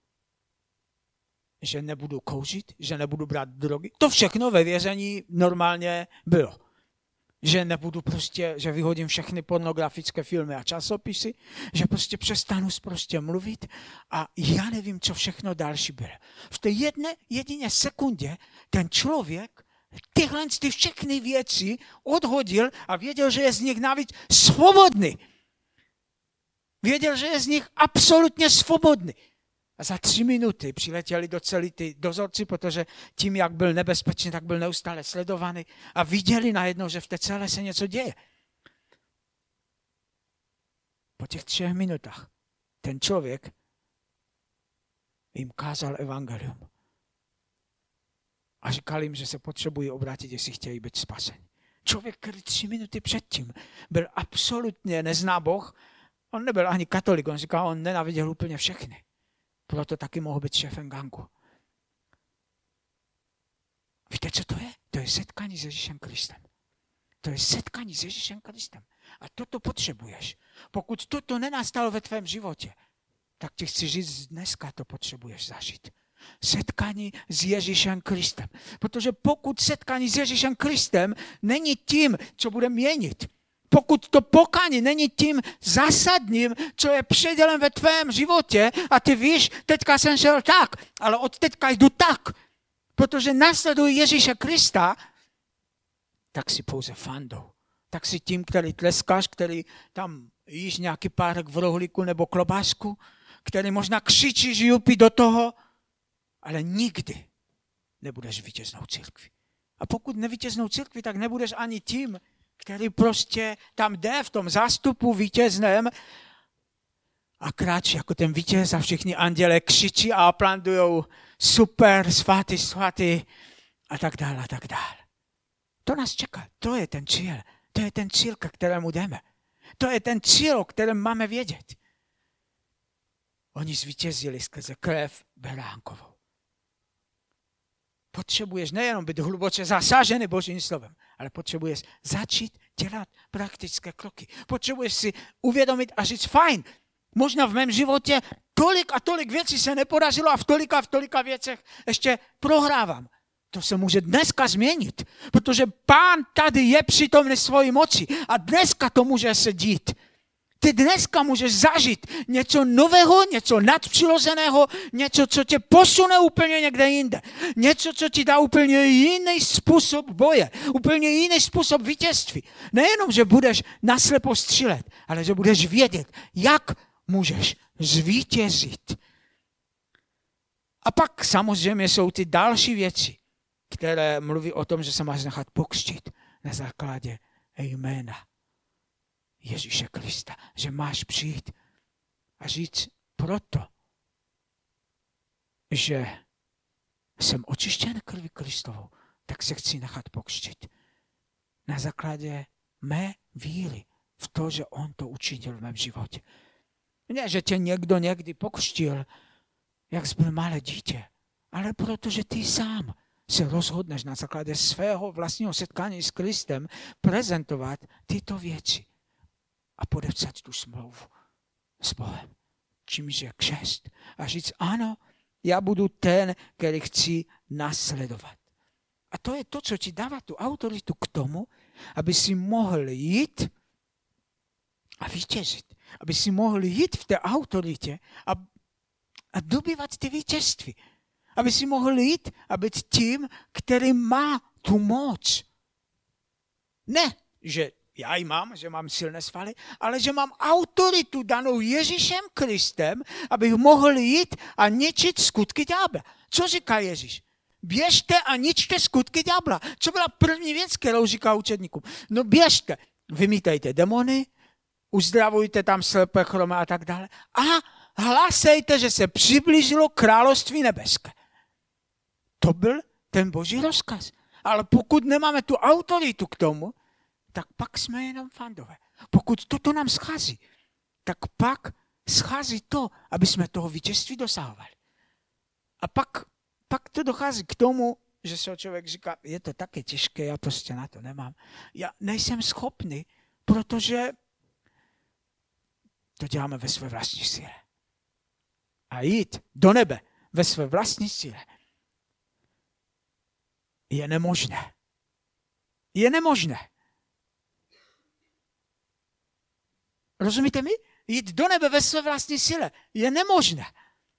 že nebudu kouřit, že nebudu brát drogy. To všechno ve vězení normálně bylo. Že nebudu prostě, že vyhodím všechny pornografické filmy a časopisy, že prostě přestanu prostě mluvit a já nevím, co všechno další bylo. V té jedné jediné sekundě ten člověk tyhle ty všechny věci odhodil a věděl, že je z nich navíc svobodný. Věděl, že je z nich absolutně svobodný. A za tři minuty přiletěli do celý ty dozorci, protože tím, jak byl nebezpečný, tak byl neustále sledovaný a viděli najednou, že v té celé se něco děje. Po těch třech minutách ten člověk jim kázal evangelium. A říkal jim, že se potřebují obrátit, jestli chtějí být spaseni. Člověk, který tři minuty předtím byl absolutně nezná Boh, on nebyl ani katolik, on říkal, on nenáviděl úplně všechny. Proto taky mohl být šéfem gangu. Víte, co to je? To je setkání s Ježíšem Kristem. To je setkání s Ježíšem Kristem. A toto potřebuješ. Pokud toto nenastalo ve tvém životě, tak ti chci říct, dneska to potřebuješ zažít. Setkání s Ježíšem Kristem. Protože pokud setkání s Ježíšem Kristem není tím, co bude měnit, pokud to pokání není tím zásadním, co je předělem ve tvém životě a ty víš, teďka jsem šel tak, ale od teďka jdu tak, protože následuji Ježíše Krista, tak si pouze fandou. Tak si tím, který tleskáš, který tam jíš nějaký párek v rohlíku nebo klobásku, který možná křičíš jupi do toho, ale nikdy nebudeš vítěznou církvi. A pokud nevítěznou církvi, tak nebudeš ani tím, který prostě tam jde v tom zástupu vítězném a kráčí jako ten vítěz a všichni anděle křičí a aplaudujou super, svatý, svatý a tak dále a tak dále. To nás čeká. To je ten cíl. To je ten cíl, ke kterému jdeme. To je ten cíl, o kterém máme vědět. Oni zvítězili skrze krev beránkovou. Potřebuješ nejenom být hluboce zasažený Božím slovem, ale potřebuješ začít dělat praktické kroky. Potřebuješ si uvědomit a říct, fajn, možná v mém životě tolik a tolik věcí se nepodařilo a v tolika a v tolika věcech ještě prohrávám. To se může dneska změnit, protože Pán tady je přítomný svojí moci a dneska to může se dít. Ty dneska můžeš zažít něco nového, něco nadpřirozeného, něco, co tě posune úplně někde jinde. Něco, co ti dá úplně jiný způsob boje, úplně jiný způsob vítězství. Nejenom, že budeš naslepo střílet, ale že budeš vědět, jak můžeš zvítězit. A pak samozřejmě jsou ty další věci, které mluví o tom, že se máš nechat pokřtít na základě jména Ježíše Krista, že máš přijít a říct proto, že jsem očištěn krví Kristovou, tak se chci nechat pokřtít. Na základě mé víry v to, že on to učinil v mém životě. Ne, že tě někdo někdy pokřtil, jak jsi byl malé dítě, ale protože ty sám se rozhodneš na základě svého vlastního setkání s Kristem prezentovat tyto věci a podepsat tu smlouvu s Bohem. Čímž je křest. A říct, ano, já budu ten, který chci následovat. A to je to, co ti dává tu autoritu k tomu, aby si mohl jít a vítězit. Aby si mohl jít v té autoritě a, a dobývat ty vítězství. Aby si mohl jít a být tím, který má tu moc. Ne, že já ji mám, že mám silné svaly, ale že mám autoritu danou Ježíšem Kristem, abych mohl jít a ničit skutky ďábla. Co říká Ježíš? Běžte a ničte skutky ďábla. Co byla první věc, kterou říká učedníkům? No běžte, vymítejte demony, uzdravujte tam slepé, chromé a tak dále. A hlásejte, že se přiblížilo království nebeské. To byl ten boží rozkaz. Ale pokud nemáme tu autoritu k tomu, tak pak jsme jenom fandové. Pokud toto nám schází, tak pak schází to, aby jsme toho vítězství dosahovali. A pak, pak to dochází k tomu, že se člověk říká, je to také těžké, já prostě na to nemám. Já nejsem schopný, protože to děláme ve své vlastní síle. A jít do nebe ve své vlastní síle je nemožné. Je nemožné. Rozumíte mi? Jít do nebe ve své vlastní síle je nemožné.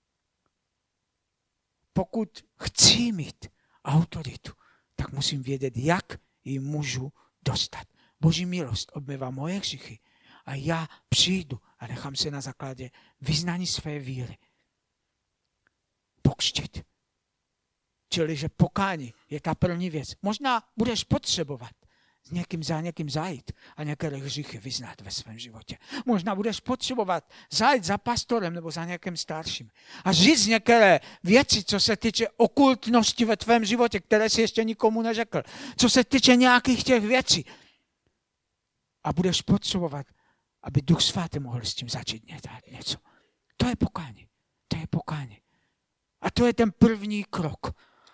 Pokud chci mít autoritu, tak musím vědět, jak ji můžu dostat. Boží milost obmývá moje hříchy a já přijdu a nechám se na základě vyznání své víry pokřtít. Čili, že pokání je ta první věc. Možná budeš potřebovat s někým za někým zajít a některé hříchy vyznat ve svém životě. Možná budeš potřebovat zajít za pastorem nebo za někým starším a říct některé věci, co se týče okultnosti ve tvém životě, které jsi ještě nikomu neřekl. Co se týče nějakých těch věcí. A budeš potřebovat, aby Duch Svatý mohl s tím začít něco. To je pokání. To je pokání. A to je ten první krok.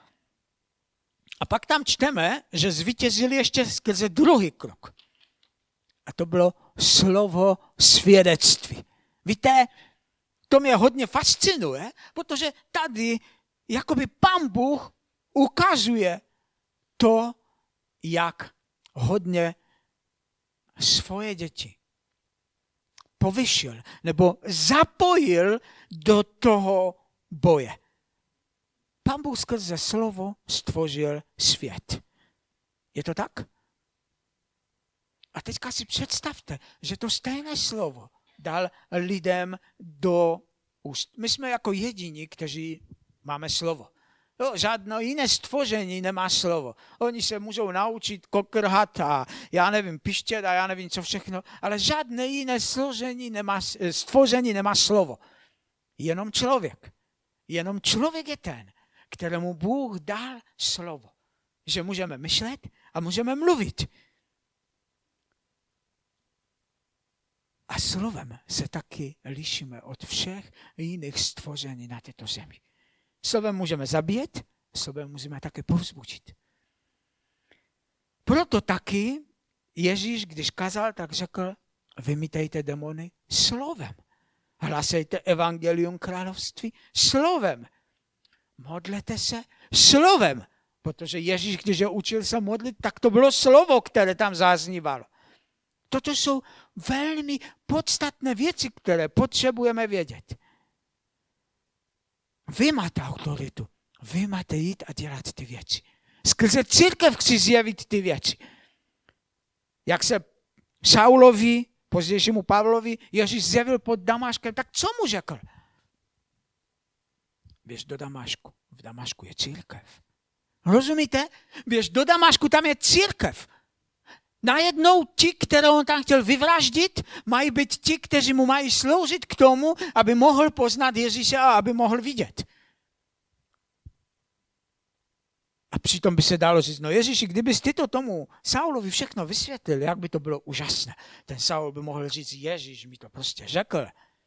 A pak tam čteme, že zvítězili ještě skrze druhý krok. A to bylo slovo svědectví. Víte, to mě hodně fascinuje, protože tady jakoby Pán Bůh ukazuje to, jak hodně svoje děti povyšil nebo zapojil do toho boje. Pán Bůh skrze slovo stvořil svět. Je to tak? A teďka si představte, že to stejné slovo dal lidem do úst. My jsme jako jediní, kteří máme slovo. Jo, žádné jiné stvoření nemá slovo. Oni se můžou naučit kokrhat a já nevím, pištět a já nevím, co všechno, ale žádné jiné stvoření nemá, stvoření nemá slovo. Jenom člověk. Jenom člověk je ten, kterému Bůh dal slovo. Že můžeme myšlet a můžeme mluvit. A slovem se taky lišíme od všech jiných stvoření na této zemi. Slovem můžeme zabíjet, slovem můžeme také povzbudit. Proto taky Ježíš, když kazal, tak řekl, vymítejte demony slovem. Hlásejte evangelium království slovem. Modlete se slovem. Protože Ježíš, když je učil se modlit, tak to bylo slovo, které tam zaznívalo. Toto jsou velmi podstatné věci, které potřebujeme vědět. Vy máte autoritu. Vy máte jít a dělat ty věci. Skrze církev chci zjevit ty věci. Jak se Saulovi, pozdějšímu Pavlovi, Ježíš zjevil pod Damaškem, tak co mu řekl? Běž do Damašku. V Damašku je církev. Rozumíte? Běž do Damašku, tam je církev. Najednou ti, které on tam chtěl vyvraždit, mají být ti, kteří mu mají sloužit k tomu, aby mohl poznat Ježíše a aby mohl vidět. A přitom by se dalo říct, no Ježíši, kdybys ty to tomu Saulovi všechno vysvětlil, jak by to bylo úžasné. Ten Saul by mohl říct, Ježíš mi to prostě řekl.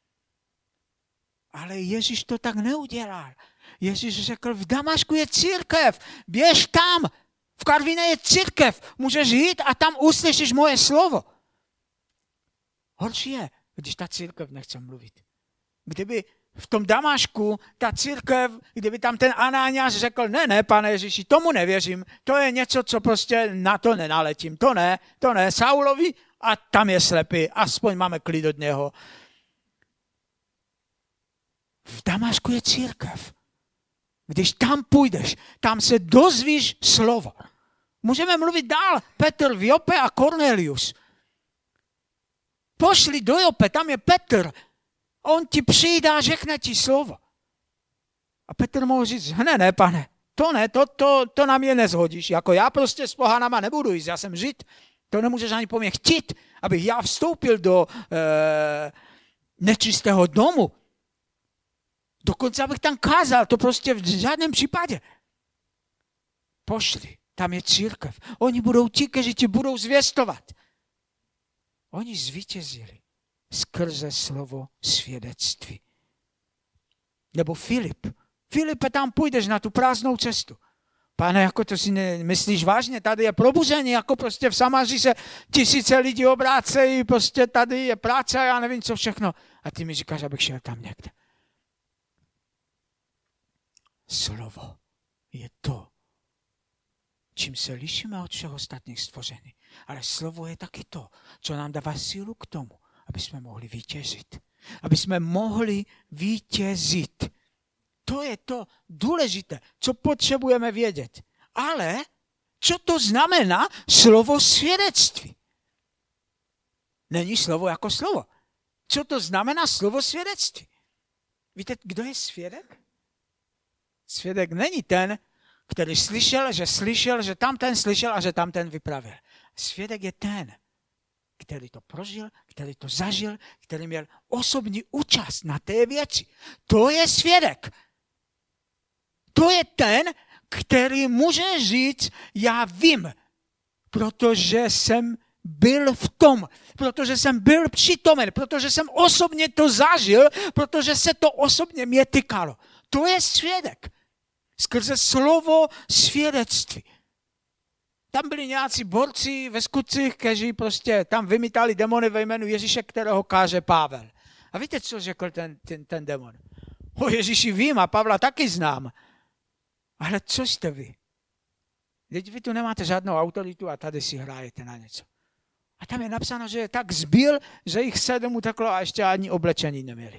Ale Ježíš to tak neudělal. Ježíš řekl, v Damašku je církev, běž tam. V Karviné je církev, můžeš jít a tam uslyšíš moje slovo. Horší je, když ta církev nechce mluvit. Kdyby v tom Damašku, ta církev, kdyby tam ten Anániáš řekl, ne, ne, pane Ježíši, tomu nevěřím, to je něco, co prostě na to nenaletím, to ne, to ne, Saulovi a tam je slepý, aspoň máme klid od něho. V Damašku je církev. Když tam půjdeš, tam se dozvíš slovo. Můžeme mluvit dál, Petr v Jope a Kornelius. Pošli do Jope, tam je Petr. On ti přijde a řekne ti slovo. A Petr mohl říct, ne, ne, pane, to ne, to, to, to na mě nezhodíš. Jako já prostě s pohanama nebudu jít, já jsem Žid. To nemůžeš ani po mně chtít, abych já vstoupil do e, nečistého domu. Dokonce abych tam kázal, to prostě v žádném případě. Pošli, tam je církev. Oni budou ti, kteří ti budou zvěstovat. Oni zvítězili skrze slovo svědectví. Nebo Filip. Filipe, tam půjdeš na tu prázdnou cestu. Pane, jako to si nemyslíš vážně? Tady je probuzení, jako prostě v Samaří se tisíce lidí obrácejí, prostě tady je práce a já nevím, co všechno. A ty mi říkáš, abych šel tam někde. Slovo je to, čím se lišíme od všech ostatních stvoření. Ale slovo je taky to, co nám dává sílu k tomu, aby jsme mohli vítězit. Aby jsme mohli vítězit. To je to důležité, co potřebujeme vědět. Ale co to znamená slovo svědectví? Není slovo jako slovo. Co to znamená slovo svědectví? Víte, kdo je svědek? Svědek není ten, který slyšel, že slyšel, že tamten slyšel a že tamten vypravil. Svědek je ten, který to prožil, který to zažil, který měl osobní účast na té věci. To je svědek. To je ten, který může říct, já vím, protože jsem byl v tom, protože jsem byl přítomen, protože jsem osobně to zažil, protože se to osobně mě tykalo. To je svědek. Skrze slovo svědectví. Tam byli nějací borci ve Skutcích, kteří prostě tam vymítali demony ve jménu Ježíše, kterého káže Pavel. A víte, co řekl ten, ten, ten demon? O Ježíši vím a Pavla taky znám. Ale co jste vy? Teď vy tu nemáte žádnou autoritu a tady si hrajete na něco. A tam je napsáno, že je tak zbyl, že jich sedm uteklo a ještě ani oblečení neměli.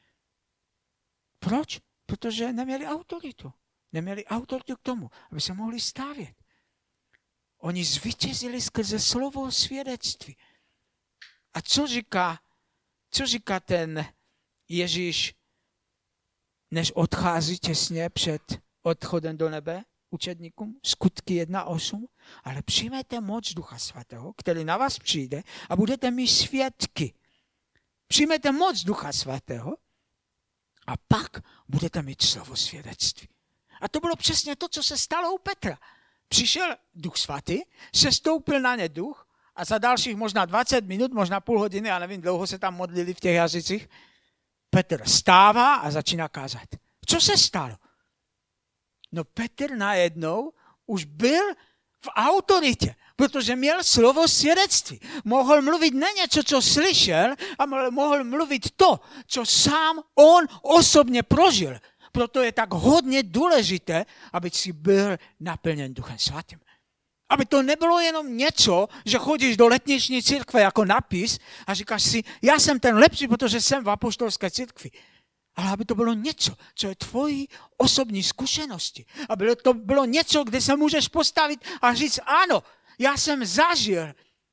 Proč? Protože neměli autoritu. Neměli autoritu k tomu, aby se mohli stavět. Oni zvítězili skrze slovo svědectví. A co říká, co říká ten Ježíš, než odchází těsně před odchodem do nebe učedníkům? Skutky jedna osm. Ale přijměte moc Ducha Svatého, který na vás přijde a budete mít svědky. Přijměte moc Ducha Svatého a pak budete mít slovo svědectví. A to bylo přesně to, co se stalo u Petra. Přišel Duch Svatý, sestoupil na ně duch a za dalších možná dvacet minut, možná půl hodiny, já nevím, dlouho se tam modlili v těch jazycích, Petr stává a začíná kázat. Co se stalo? No Petr najednou už byl v autoritě, protože měl slovo svědectví. Mohl mluvit ne něco, co slyšel, a mohl mluvit to, co sám on osobně prožil. Proto je tak hodně důležité, aby si byl naplněn Duchem Svatým. Aby to nebylo jenom něco, že chodíš do letniční církve jako napis a říkáš si, já jsem ten lepší, protože jsem v apoštolské církvi. Ale aby to bylo něco, co je tvojí osobní zkušenosti. Aby to bylo něco, kde se můžeš postavit a říct, ano, já jsem zažil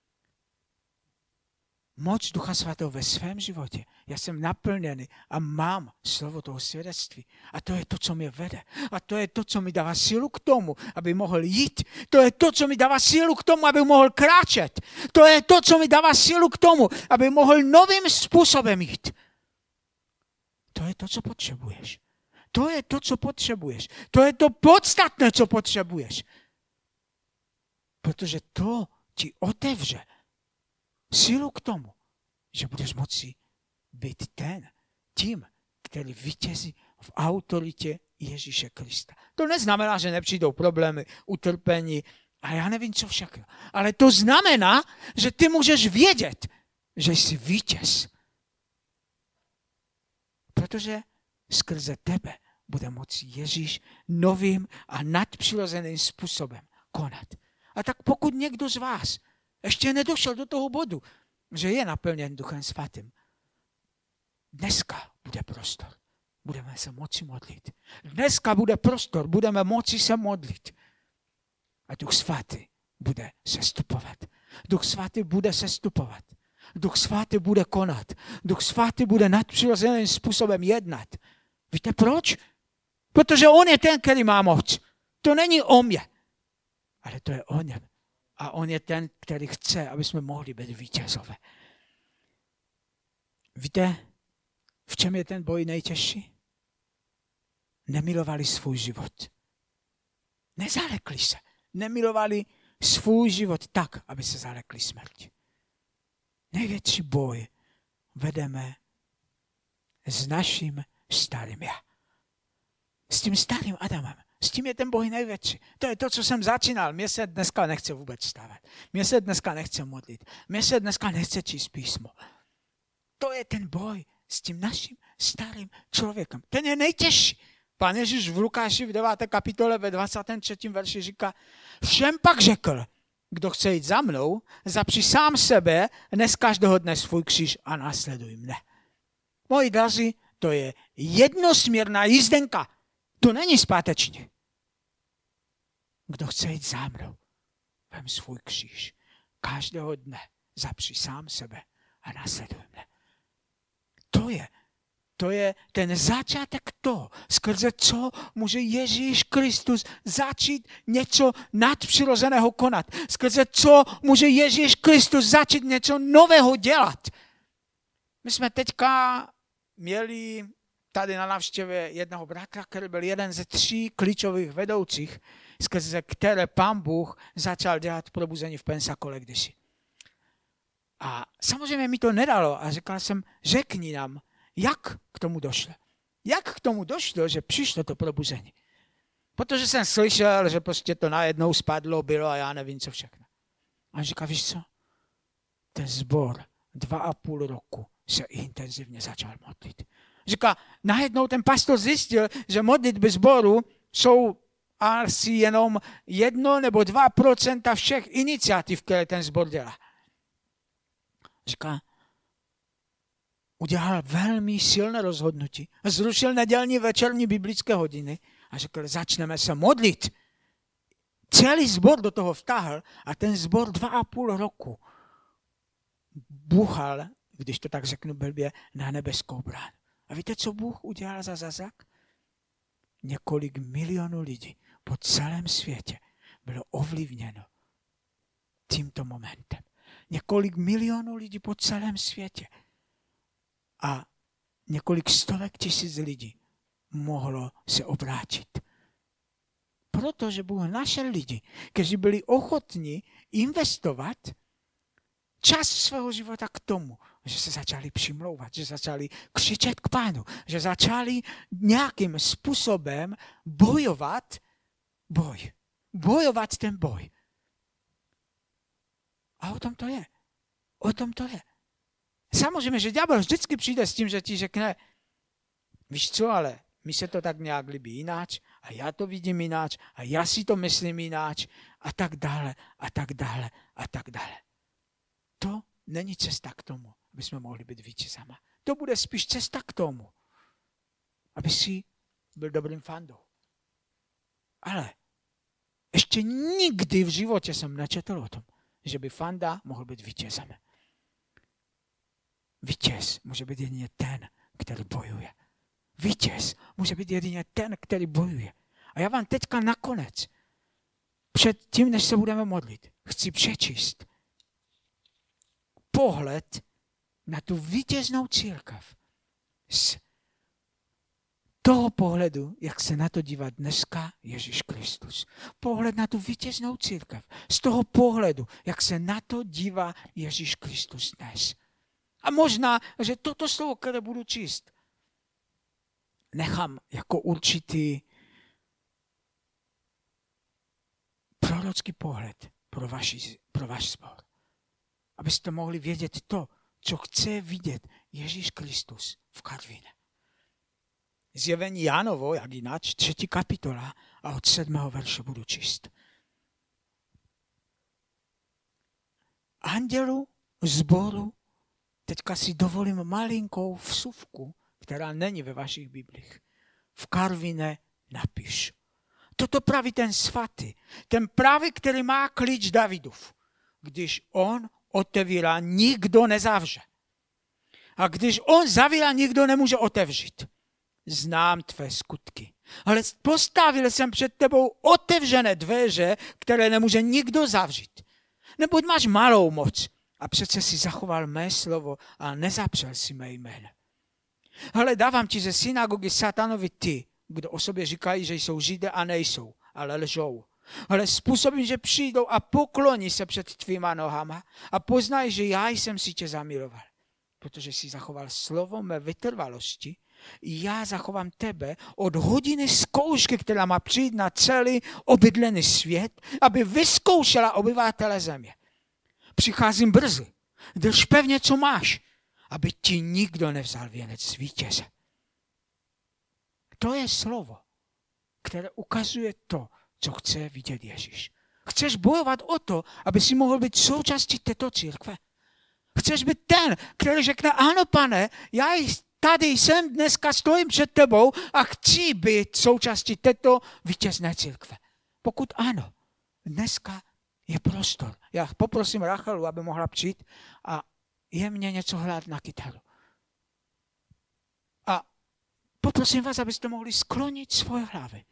moc Ducha Svatého ve svém životě. Já jsem naplněný a mám slovo toho svědectví. A to je to, co mě vede. A to je to, co mi dává sílu k tomu, aby mohl jít. To je to, co mi dává sílu k tomu, aby mohl kráčet. To je to, co mi dává sílu k tomu, aby mohl novým způsobem jít. To je to, co potřebuješ. To je to, co potřebuješ. To je to podstatné, co potřebuješ. Protože to ti otevře sílu k tomu, že budeš moci být ten, tím, který vítězí v autoritě Ježíše Krista. To neznamená, že nepřijdou problémy, utrpení a já nevím, co všechno. Ale to znamená, že ty můžeš vědět, že jsi vítěz. Protože skrze tebe bude moci Ježíš novým a nadpřirozeným způsobem konat. A tak pokud někdo z vás ještě nedošel do toho bodu, že je naplněn Duchem Svatým, dneska bude prostor. Budeme se moci modlit. Dneska bude prostor, budeme moci se modlit. A Duch Svatý bude sestupovat. Duch Svatý bude sestupovat. Duch Svatý bude konat. Duch Svatý bude nadpřirozeným způsobem jednat. Víte proč? Protože on je ten, který má moc. To není o mě, ale to je o něm. A on je ten, který chce, aby jsme mohli být vítězové. Víte, v čem je ten boj nejtěžší? Nemilovali svůj život. Nezalekli se. Nemilovali svůj život tak, aby se zalekli smrti. Největší boj vedeme s naším starým já. S tím starým Adamem. S tím je ten boj největší. To je to, co jsem začínal. Mně se dneska nechce vůbec stávat. Mně se dneska nechce modlit. Mně se dneska nechce číst písmo. To je ten boj s tím naším starým člověkem. Ten je nejtěžší. Pán Ježíš v Lukáši v deváté kapitole ve dvacátém třetím verši říká, všem pak řekl, kdo chce jít za mnou, zapři sám sebe, nes každého dne svůj kříž a následuj mne. Moji drazí, to je jednosměrná jízdenka. To není zpáteční. Kdo chce jít za mnou, vem svůj kříž. Každého dne zapři sám sebe a následuj mne. To je To je ten začátek toho, skrze co může Ježíš Kristus začít něco nadpřirozeného konat. Skrze co může Ježíš Kristus začít něco nového dělat. My jsme teďka měli tady na návštěvě jednoho bratra, který byl jeden ze tří klíčových vedoucích, skrze které Pán Bůh začal dělat probuzení v Pensakole kdysi. A samozřejmě mi to nedalo a říkal jsem, řekni nám, jak k tomu došlo? Jak k tomu došlo, že přišlo to probuzení? Protože jsem slyšel, že prostě to najednou spadlo, bylo a já nevím, co všechno. A on říká, víš co? Ten sbor dva a půl roku se intenzivně začal modlit. Říká, najednou ten pastor zjistil, že modlitby sboru jsou asi jenom jedno nebo dva procenta všech iniciativ, které ten sbor dělá. Říká, udělal velmi silné rozhodnutí. Zrušil nedělní večerní biblické hodiny a řekl, začneme se modlit. Celý sbor do toho vtáhl a ten sbor dva a půl roku buchal, když to tak řeknu blbě, na nebeskou bránu. A víte, co Bůh udělal za zázrak? Několik milionů lidí po celém světě bylo ovlivněno tímto momentem. Několik milionů lidí po celém světě. A několik stovek tisíc lidí mohlo se obrátit. Protože Bůh našel lidi, kteří byli ochotní investovat čas svého života k tomu, že se začali přimlouvat, že začali křičet k Pánu, že začali nějakým způsobem bojovat boj. Bojovat ten boj. A o tom to je. O tom to je. Samozřejmě, že ďábel vždycky přijde s tím, že ti řekne, víš co, ale mi se to tak nějak líbí jináč a já to vidím jináč a já si to myslím jináč a tak dále a tak dále a tak dále. To není cesta k tomu, aby jsme mohli být vítězama. To bude spíš cesta k tomu, aby si byl dobrým fandou. Ale ještě nikdy v životě jsem nečetl o tom, že by fanda mohl být vítězem. Vítěz může být jedině ten, který bojuje. Vítěz může být jedině ten, který bojuje. A já vám teďka nakonec, před tím, než se budeme modlit, chci přečíst pohled na tu vítěznou církev. Z toho pohledu, jak se na to dívá dneska Ježíš Kristus. Pohled na tu vítěznou církev. Z toho pohledu, jak se na to dívá Ježíš Kristus dnes. A možná, že toto slovo, které budu číst, nechám jako určitý prorocký pohled pro, vaši, pro váš sbor. Abyste mohli vědět to, co chce vidět Ježíš Kristus v Karviné. Zjevení Jánovo, jak jinak, třetí kapitola a od sedmého verše budu číst. Andělu sboru, teďka si dovolím malinkou vsuvku, která není ve vašich biblích. V Karviné napiš. Toto praví ten svatý, ten pravý, který má klíč Davidův. Když on otevírá, nikdo nezavře. A když on zavírá, nikdo nemůže otevřít. Znám tvé skutky. Ale postavil jsem před tebou otevřené dveře, které nemůže nikdo zavřít. Neboť máš malou moc a přece si zachoval mé slovo a nezapřel si mé jméno. Ale dávám ti ze synagogy satanovi ty, kdo o sobě říkají, že jsou Židé a nejsou, ale lžou. Ale způsobím, že přijdou a pokloní se před tvýma nohama a poznají, že já jsem si tě zamiloval. Protože jsi zachoval slovo mé vytrvalosti, já zachovám tebe od hodiny zkoušky, která má přijít na celý obydlený svět, aby vyzkoušela obyvatele země. Přicházím brzy, drž pevně, co máš, aby ti nikdo nevzal věnec vítěze. To je slovo, které ukazuje to, co chce vidět Ježíš. Chceš bojovat o to, aby si mohl být součástí této církve? Chceš být ten, který řekne, ano, pane, já tady jsem, dneska stojím před tebou a chci být součástí této vítězné církve. Pokud ano, dneska je prostor. Já poprosím Rachelu, aby mohla přijít a jemně něco hrát na kytaru. A poprosím vás, abyste mohli sklonit svoje hlavy.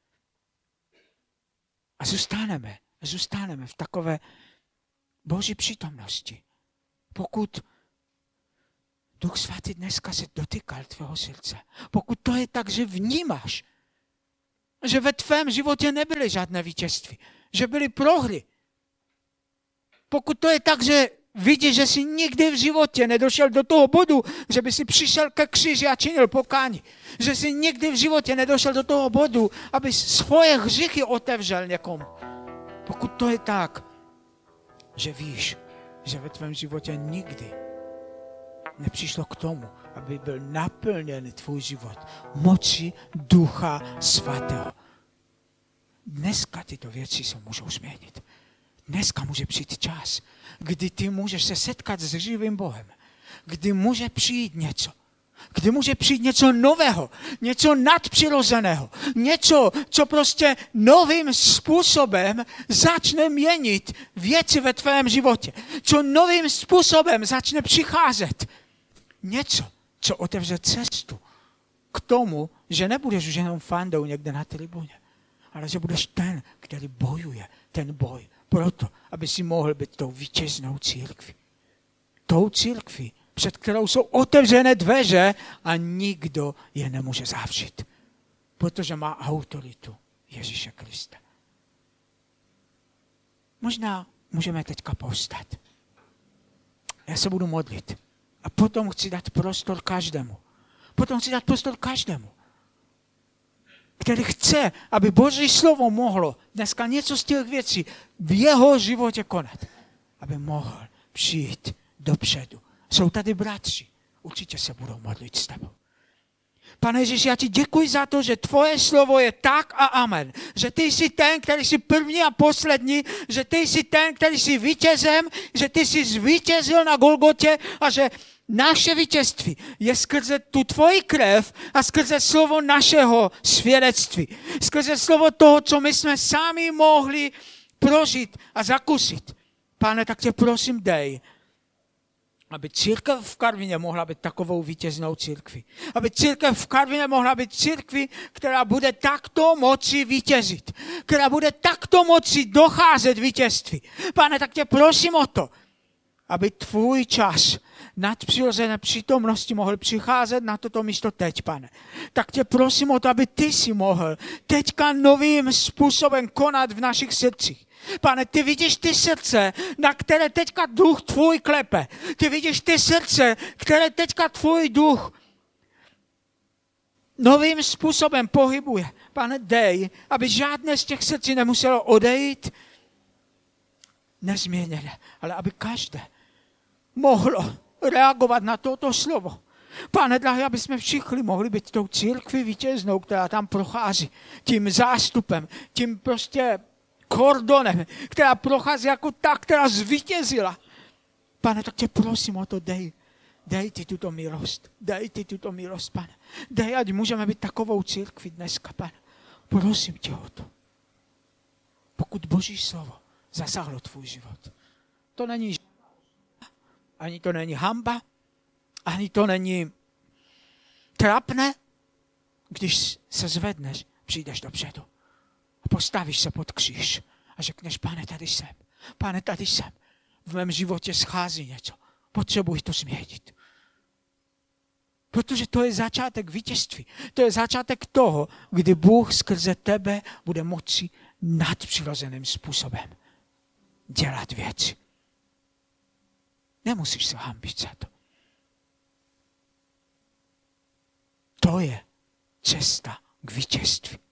A zůstaneme, zůstaneme v takové Boží přítomnosti. Pokud Duch Svatý dneska se dotýkal tvého srdce, pokud to je tak, že vnímáš, že ve tvém životě nebyly žádné vítězství, že byly prohry, pokud to je tak, že vidíš, že jsi nikdy v životě nedošel do toho bodu, že by si přišel ke kříži a činil pokání, že jsi nikdy v životě nedošel do toho bodu, aby svoje hříchy otevřel někomu. Pokud to je tak, že víš, že ve tvém životě nikdy nepřišlo k tomu, aby byl naplněn tvůj život mocí Ducha Svatého. Dneska tyto věci se můžou změnit. Dneska může přijít čas, kdy ty můžeš se setkat s živým Bohem, kdy může přijít něco, kdy může přijít něco nového, něco nadpřirozeného, něco, co prostě novým způsobem začne měnit věci ve tvém životě, co novým způsobem začne přicházet. Něco, co otevře cestu k tomu, že nebudeš už jenom fandou někde na tribuně, ale že budeš ten, který bojuje ten boj proto, aby si mohl být tou vítěznou církví. Tou církví, před kterou jsou otevřené dveře a nikdo je nemůže zavřít, protože má autoritu Ježíše Krista. Možná můžeme teďka povstat. Já se budu modlit a potom chci dát prostor každému. Potom chci dát prostor každému, který chce, aby Boží slovo mohlo dneska něco z těch věcí v jeho životě konat, aby mohl přijít dopředu. Jsou tady bratři, určitě se budou modlit s tebou. Pane Ježíši, já ti děkuji za to, že tvoje slovo je tak a amen. Že ty jsi ten, který jsi první a poslední, že ty jsi ten, který jsi vítězem, že ty jsi zvítězil na Golgotě a že naše vítězství je skrze tu tvoji krev a skrze slovo našeho svědectví. Skrze slovo toho, co my jsme sami mohli prožít a zakusit. Pane, tak tě prosím, dej, aby církev v Karvině mohla být takovou vítěznou církví. Aby církev v Karvině mohla být církví, která bude takto moci vítězit. Která bude takto moci docházet vítězství. Pane, tak tě prosím o to, aby tvůj čas nadpřirozené přítomnosti mohl přicházet na toto místo teď, pane. Tak tě prosím o to, aby ty si mohl teďka novým způsobem konat v našich srdcích. Pane, ty vidíš ty srdce, na které teďka duch tvůj klepe. Ty vidíš ty srdce, které teďka tvůj duch novým způsobem pohybuje. Pane, dej, aby žádné z těch srdcí nemuselo odejít nezměněné, ale aby každé mohlo reagovat na toto slovo. Pane drahý, aby jsme všichni mohli být tou církví vítěznou, která tam prochází, tím zástupem, tím prostě kordonem, která prochází jako ta, která zvítězila. Pane, tak tě prosím o to, dej. Dej ty tuto milost. Dej ty tuto milost, pane. Dej, ať můžeme být takovou církví dneska, pane. Prosím tě o to. Pokud Boží slovo zasáhlo tvůj život, to není ani to není hanba, ani to není trapné, když se zvedneš, přijdeš dopředu a postavíš se pod kříž a řekneš, pane, tady jsem, pane, tady jsem, v mém životě schází něco, potřebuji to změnit. Protože to je začátek vítězství. To je začátek toho, kdy Bůh skrze tebe bude moci nadpřirozeným způsobem dělat věci. Nemusíš se hanbit za to. To je cesta k vítězství.